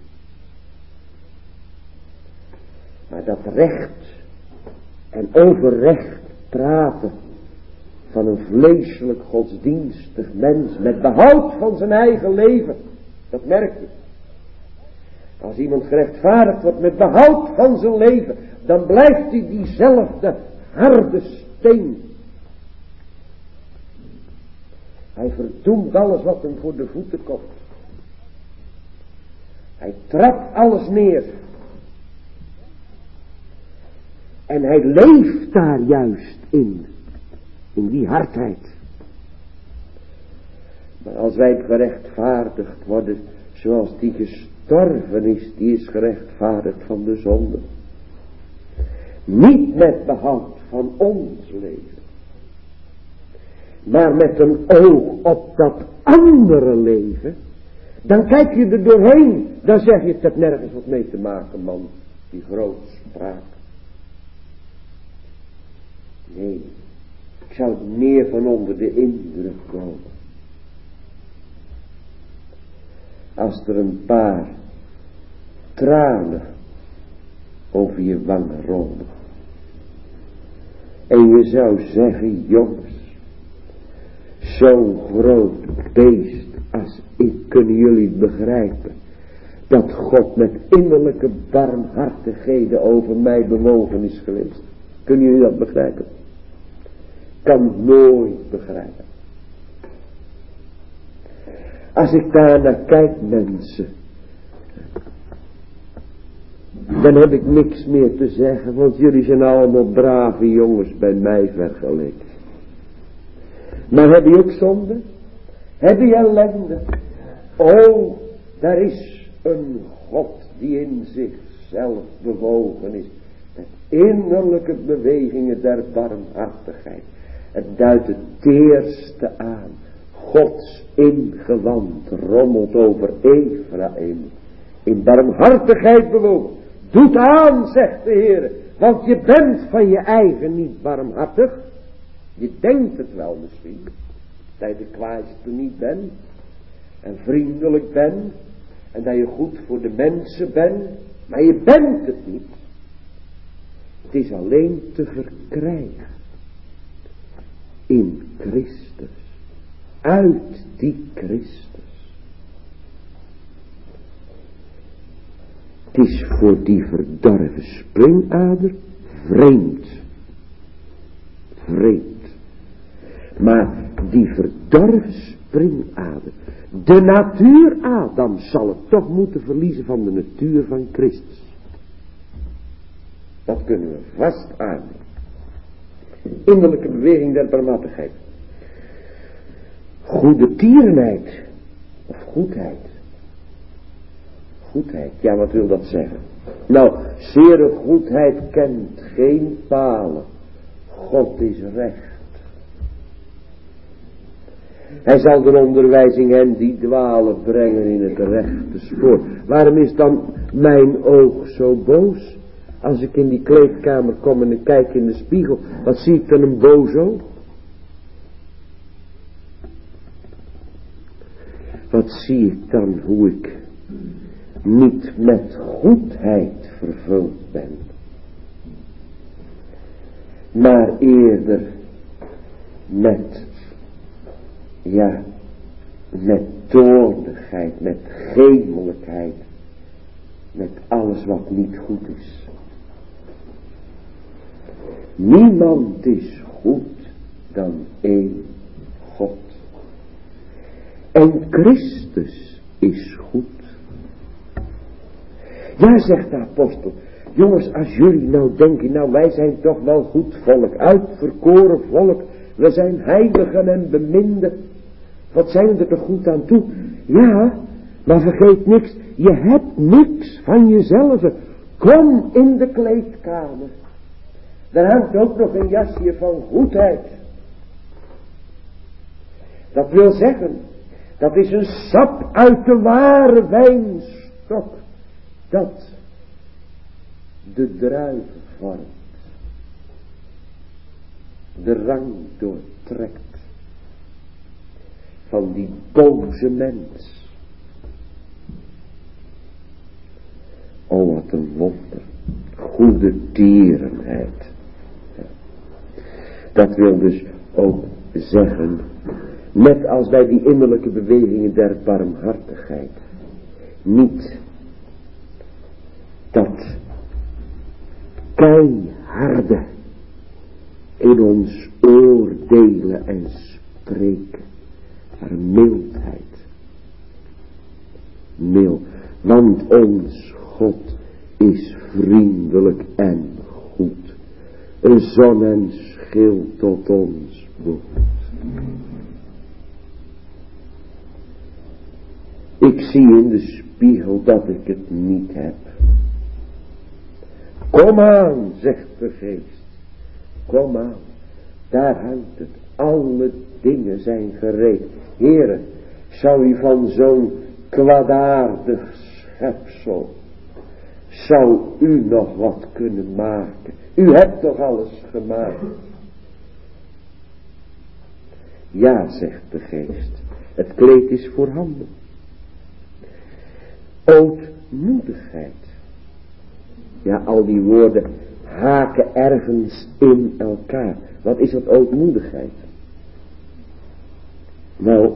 Maar dat recht en over recht praten van een vleeselijk godsdienstig mens met behoud van zijn eigen leven, dat merk je. Als iemand gerechtvaardigd wordt met behoud van zijn leven, dan blijft hij diezelfde harde steen. Hij verdoemt alles wat hem voor de voeten komt. Hij trapt alles neer. En hij leeft daar juist in die hardheid. Maar als wij gerechtvaardigd worden, zoals die gestorven is, die is gerechtvaardigd van de zonde. Niet met behoud van ons leven, maar met een oog op dat andere leven. Dan kijk je er doorheen, dan zeg je, het heeft nergens wat mee te maken, man, die grootspraak. Nee, ik zou meer van onder de indruk komen. Als er een paar tranen over je wangen rollen. En je zou zeggen, jongens, zo'n groot beest als ik, kunnen jullie begrijpen, dat God met innerlijke barmhartigheden over mij bewogen is geweest. Kunnen jullie dat begrijpen? Kan het nooit begrijpen. Als ik daar naar kijk, mensen, dan heb ik niks meer te zeggen, want jullie zijn allemaal brave jongens bij mij vergeleken. Maar heb je ook zonde? Heb je ellende? Oh, daar is een God die in zichzelf bewogen is. Met innerlijke bewegingen der barmhartigheid. Het duidt het teerste aan. Gods ingewand rommelt over Ephraim. In barmhartigheid bewogen. Doet aan, zegt de Heer. Want je bent van je eigen niet barmhartig. Je denkt het wel misschien. Dat je de kwaadste niet bent. En vriendelijk bent. En dat je goed voor de mensen bent. Maar je bent het niet. Het is alleen te verkrijgen. In Christus. Uit die Christus. Het is voor die verdorven springader vreemd. Vreemd. Maar die verdorven springader, de natuur Adam, zal het toch moeten verliezen van de natuur van Christus. Dat kunnen we vast aannemen. Innerlijke beweging der barmhartigheid. Goede tierenheid. Of goedheid. Goedheid, ja, wat wil dat zeggen? Nou, zere goedheid kent geen palen. God is recht. Hij zal de onderwijzing hen die dwalen brengen in het rechte spoor. Waarom is dan mijn oog zo boos? Als ik in die kleedkamer kom en ik kijk in de spiegel, wat zie ik dan, een boos oog? Wat zie ik dan, hoe ik niet met goedheid vervuld ben, maar eerder met toornigheid, met gemelijkheid, met alles wat niet goed is. Niemand is goed dan één God. En Christus is goed. Ja, zegt de apostel. Jongens, als jullie nou denken, nou wij zijn toch wel goed volk, uitverkoren volk. We zijn heiligen en beminden. Wat zijn we er toch goed aan toe? Ja, maar vergeet niks. Je hebt niks van jezelf. Kom in de kleedkamer. Daar hangt ook nog een jasje van goedheid. Dat wil zeggen, dat is een sap uit de ware wijnstok, dat de druiven vormt, de rang doortrekt van die boze mens. O, wat een wonder, goede tierenheid. Dat wil dus ook zeggen, net als bij die innerlijke bewegingen der barmhartigheid, niet dat keiharde in ons oordelen en spreken, maar mildheid. Mild, want ons God is vriendelijk en goed, een zon en schild tot ons woord. Ik zie in de spiegel dat ik het niet heb. Kom aan, zegt de geest. Kom aan. Daar hangt het. Alle dingen zijn gereed. Heere, zou u van zo'n kwaadaardig schepsel, zou u nog wat kunnen maken? U hebt toch alles gemaakt? Ja, zegt de geest. Het kleed is voorhanden. Ootmoedigheid. Ja, al die woorden haken ergens in elkaar. Wat is dat ootmoedigheid? Nou,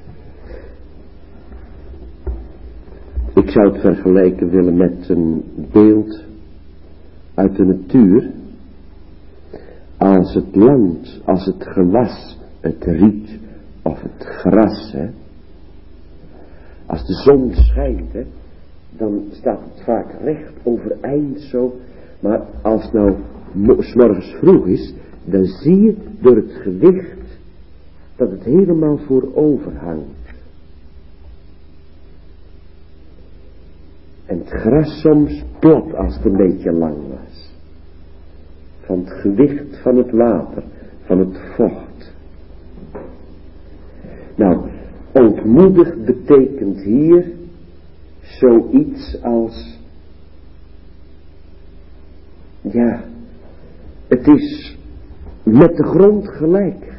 ik zou het vergelijken willen met een beeld uit de natuur. Als het land, als het gewas, het riet of het gras, hè, als de zon schijnt, hè, dan staat het vaak recht overeind zo. Maar als het nou 's morgens vroeg is, dan zie je door het gewicht dat het helemaal voorover hangt. En het gras soms plat als het een beetje lang was. Van het gewicht van het water, van het vocht. Nou, ontmoedigd betekent hier zoiets als, ja, het is met de grond gelijk.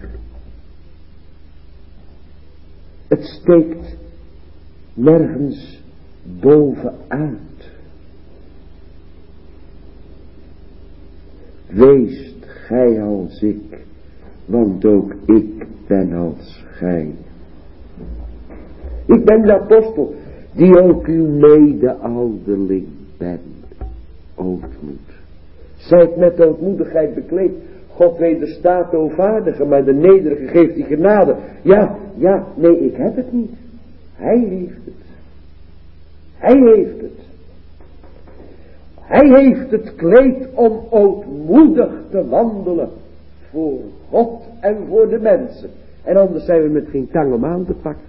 Het steekt nergens bovenuit. Weest gij als ik, want ook ik ben als gij. Ik ben de apostel, die ook uw mede-ouderling ben. Ootmoed. Zijt met ootmoedigheid bekleed. God wederstaat de ootvaardige, maar de nederige geeft die genade. Ja, nee, ik heb het niet. Hij heeft het. Hij heeft het. Hij heeft het kleed om ootmoedig te wandelen. Voor God en voor de mensen. En anders zijn we met geen tang om aan te pakken.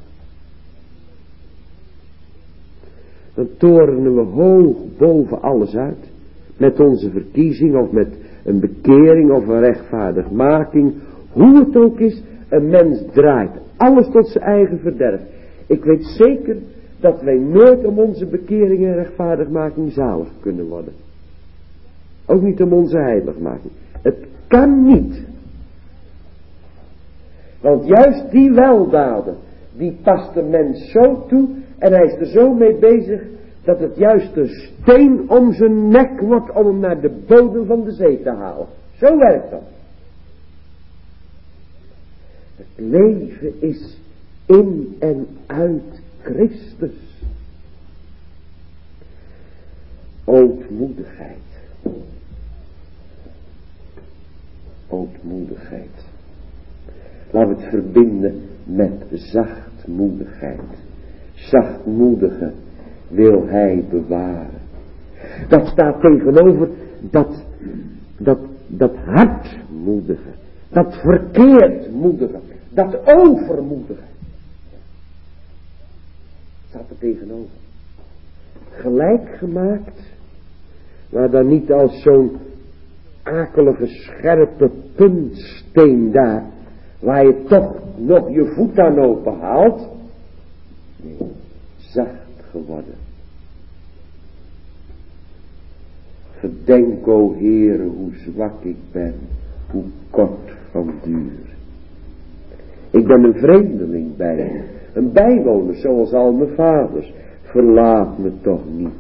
Dan torenen we hoog boven alles uit. Met onze verkiezing of met een bekering of een rechtvaardigmaking. Hoe het ook is, een mens draait alles tot zijn eigen verderf. Ik weet zeker dat wij nooit om onze bekering en rechtvaardigmaking zalig kunnen worden. Ook niet om onze heiligmaking. Het kan niet. Want juist die weldaden, die past de mens zo toe en hij is er zo mee bezig dat het juist een steen om zijn nek wordt om hem naar de bodem van de zee te halen. Zo werkt dat. Het leven is in en uit Christus. Ootmoedigheid. Ootmoedigheid. Laten we het verbinden met zachtmoedigheid. Zachtmoedige wil hij bewaren. Dat staat tegenover dat hardmoedige. Dat verkeerdmoedige. Dat overmoedige. Staat er tegenover. Gelijk gemaakt. Maar dan niet als zo'n akelige scherpe puntsteen daar. Waar je toch nog je voet aan openhaalt. Nee, zacht geworden. Gedenk, o Heere, hoe zwak ik ben. Hoe kort van duur. Ik ben een vreemdeling bij u. Een bijwoner zoals al mijn vaders. Verlaat me toch niet.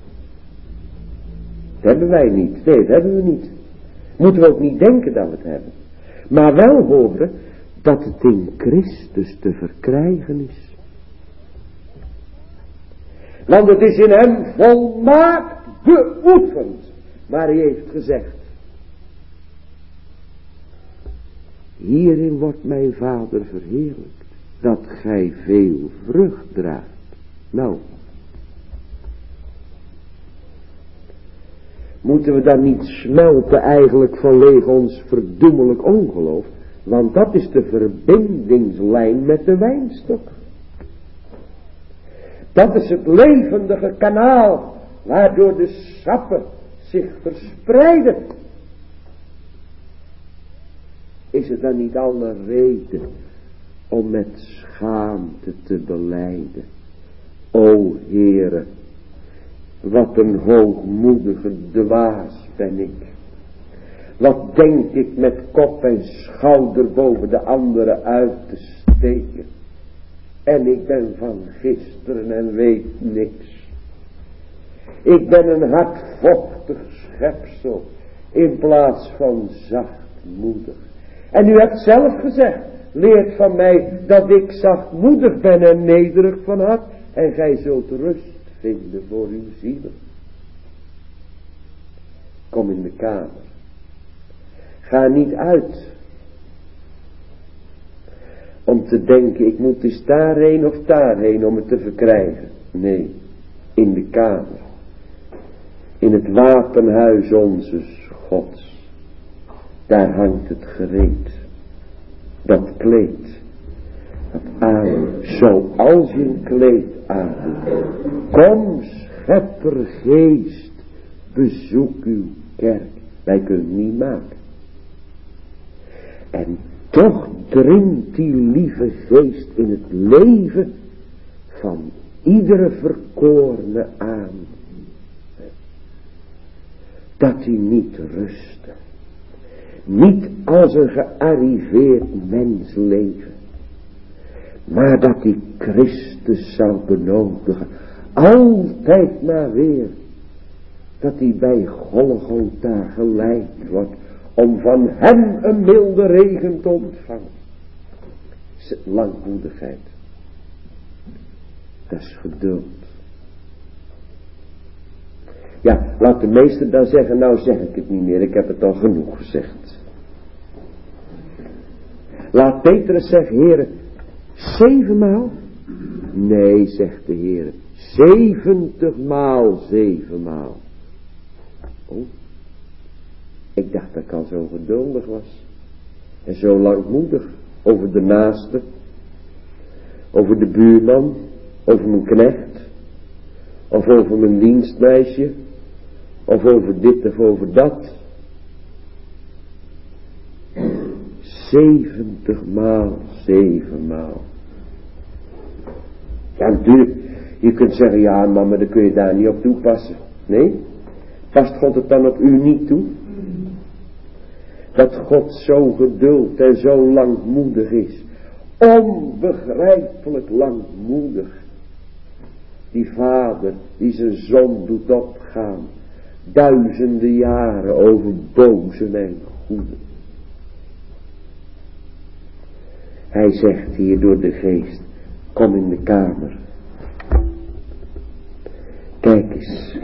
Dat hebben wij niet. Nee, dat hebben we niet. Moeten we ook niet denken dat we het hebben. Maar wel horen dat het in Christus te verkrijgen is. Want het is in hem volmaakt beoefend. Maar hij heeft gezegd. Hierin wordt mijn Vader verheerlijkt. Dat gij veel vrucht draagt. Nou. Moeten we dan niet smelten eigenlijk vanwege ons verdoemelijk ongeloof? Want dat is de verbindingslijn met de wijnstok. Dat is het levendige kanaal waardoor de sappen zich verspreiden. Is het dan niet alle reden om met schaamte te belijden? O Heere, wat een hoogmoedige dwaas ben ik. Wat denk ik met kop en schouder boven de anderen uit te steken. En ik ben van gisteren en weet niks. Ik ben een hardvochtig schepsel in plaats van zachtmoedig. En u hebt zelf gezegd, leert van mij dat ik zachtmoedig ben en nederig van hart. En gij zult rust vinden voor uw zielen. Kom in de kamer. Ga niet uit. Om te denken, ik moet eens daarheen of daarheen om het te verkrijgen. Nee, in de kamer. In het wapenhuis onzes Gods. Daar hangt het gereed. Dat kleed. Dat aan, zoals je een kleed aandoet. Kom, scheppergeest, bezoek uw kerk. Wij kunnen het niet maken. En toch dringt die lieve geest in het leven van iedere verkorene aan. Dat hij niet rustte. Niet als een gearriveerd mens leven. Maar dat hij Christus zou benodigen. Altijd maar weer. Dat hij bij Golgotha geleid wordt. om van hem een milde regen te ontvangen. Is het langmoedigheid. Dat is geduld. Ja, laat de meester dan zeggen, nou zeg ik het niet meer, ik heb het al genoeg gezegd. Laat Petrus zeggen, Heere, 7 maal? Nee, zegt de Heere, 70 maal 7 maal. Oh, ik dacht dat ik al zo geduldig was. En zo langmoedig over de naaste, over de buurman, over mijn knecht, of over mijn dienstmeisje, of over dit of over dat. 70 maal 7 maal. Ja, natuurlijk, je kunt zeggen, ja mama, dan kun je daar niet op toepassen. Nee, past God het dan op u niet toe? Dat God zo geduld en zo langmoedig is. Onbegrijpelijk langmoedig. Die vader die zijn zoon doet opgaan. Duizenden jaren over bozen en goede. Hij zegt hier door de geest, kom in de kamer. Kijk eens.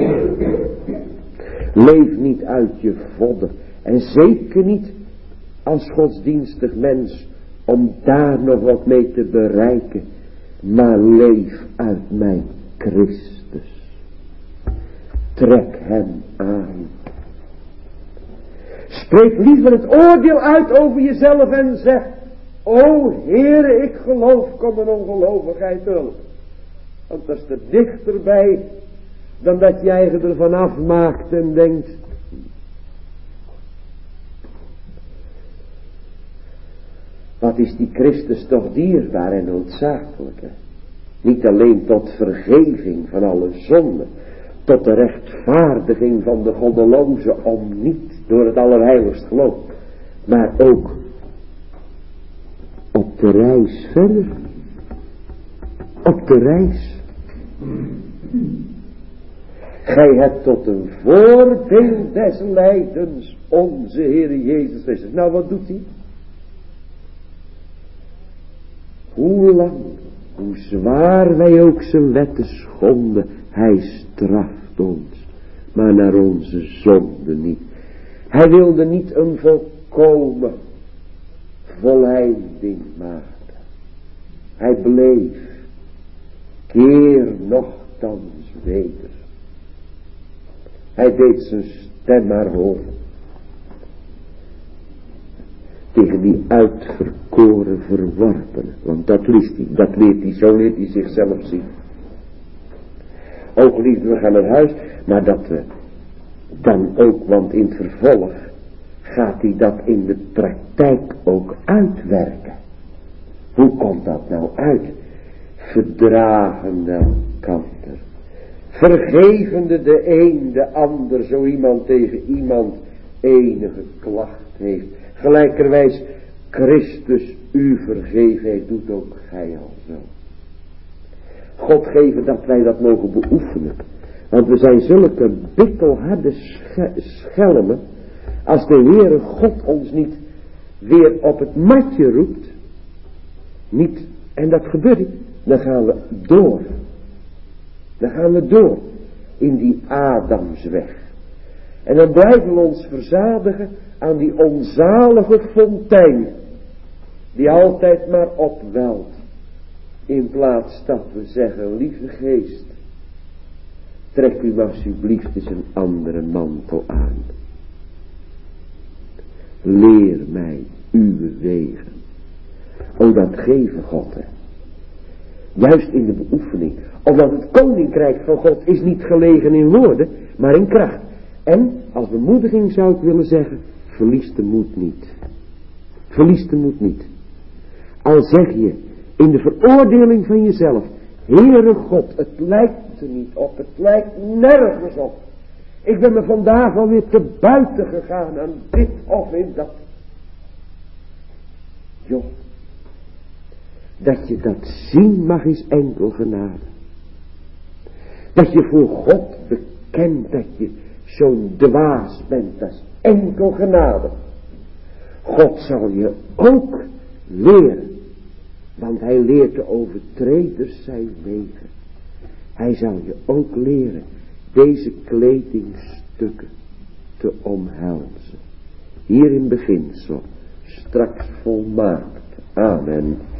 Leef niet uit je vodden. En zeker niet als godsdienstig mens om daar nog wat mee te bereiken. Maar leef uit mijn Christus. Trek hem aan. Spreek liever het oordeel uit over jezelf en zeg, o Heere, ik geloof, kom mijn ongelovigheid hulp. Want dat is er dichterbij dan dat jij je ervan afmaakt en denkt, wat is die Christus toch dierbaar en noodzakelijk. Hè? Niet alleen tot vergeving van alle zonden, tot de rechtvaardiging van de goddeloze om niet door het allerheiligst geloof, maar ook op de reis verder. Op de reis. Gij hebt tot een voorbeeld des lijdens onze Heer Jezus Christus. Nou, wat doet hij? Hoe lang, hoe zwaar wij ook zijn wetten schonden, hij straft ons, maar naar onze zonde niet. Hij wilde niet een volkomen volleinding maken. Hij bleef keer nochtans weder. Hij deed zijn stem maar horen. Tegen die uitverkoren verworpenen. Want dat leert hij, zo leert hij zichzelf zien. Ook liefde, we gaan naar huis. Maar dat we dan ook, want in het vervolg gaat hij dat in de praktijk ook uitwerken. Hoe komt dat nou uit? Verdragende elkander. Vergevende de een de ander, zo iemand tegen iemand enige klacht heeft. Gelijkerwijs Christus u vergeven heeft, doet ook gij al zo. God geven dat wij dat mogen beoefenen. Want we zijn zulke bikkelharde schelmen. Als de Heere God ons niet weer op het matje roept. Niet, en dat gebeurt niet. Dan gaan we door. Dan gaan we door. In die Adamsweg. En dan blijven we ons verzadigen aan die onzalige fontein. Die altijd maar opwelt. In plaats dat we zeggen, lieve geest. Trek u alsjeblieft eens een andere mantel aan. Leer mij uw wegen. O, dat geven God, hè. Juist in de beoefening. Omdat het koninkrijk van God is niet gelegen in woorden, maar in kracht. En, als bemoediging zou ik willen zeggen, verlies de moed niet. Verlies de moed niet. Al zeg je in de veroordeling van jezelf, Heere God, het lijkt er niet op, het lijkt nergens op. Ik ben me vandaag alweer te buiten gegaan aan dit of in dat. Joh, dat je dat zien mag is enkel genade. Dat je voor God bekent dat je zo'n dwaas bent, dat is enkel genade. God zal je ook leren. Want hij leert de overtreders zijn wegen. Hij zal je ook leren deze kledingstukken te omhelzen. Hier in beginsel, straks volmaakt. Amen.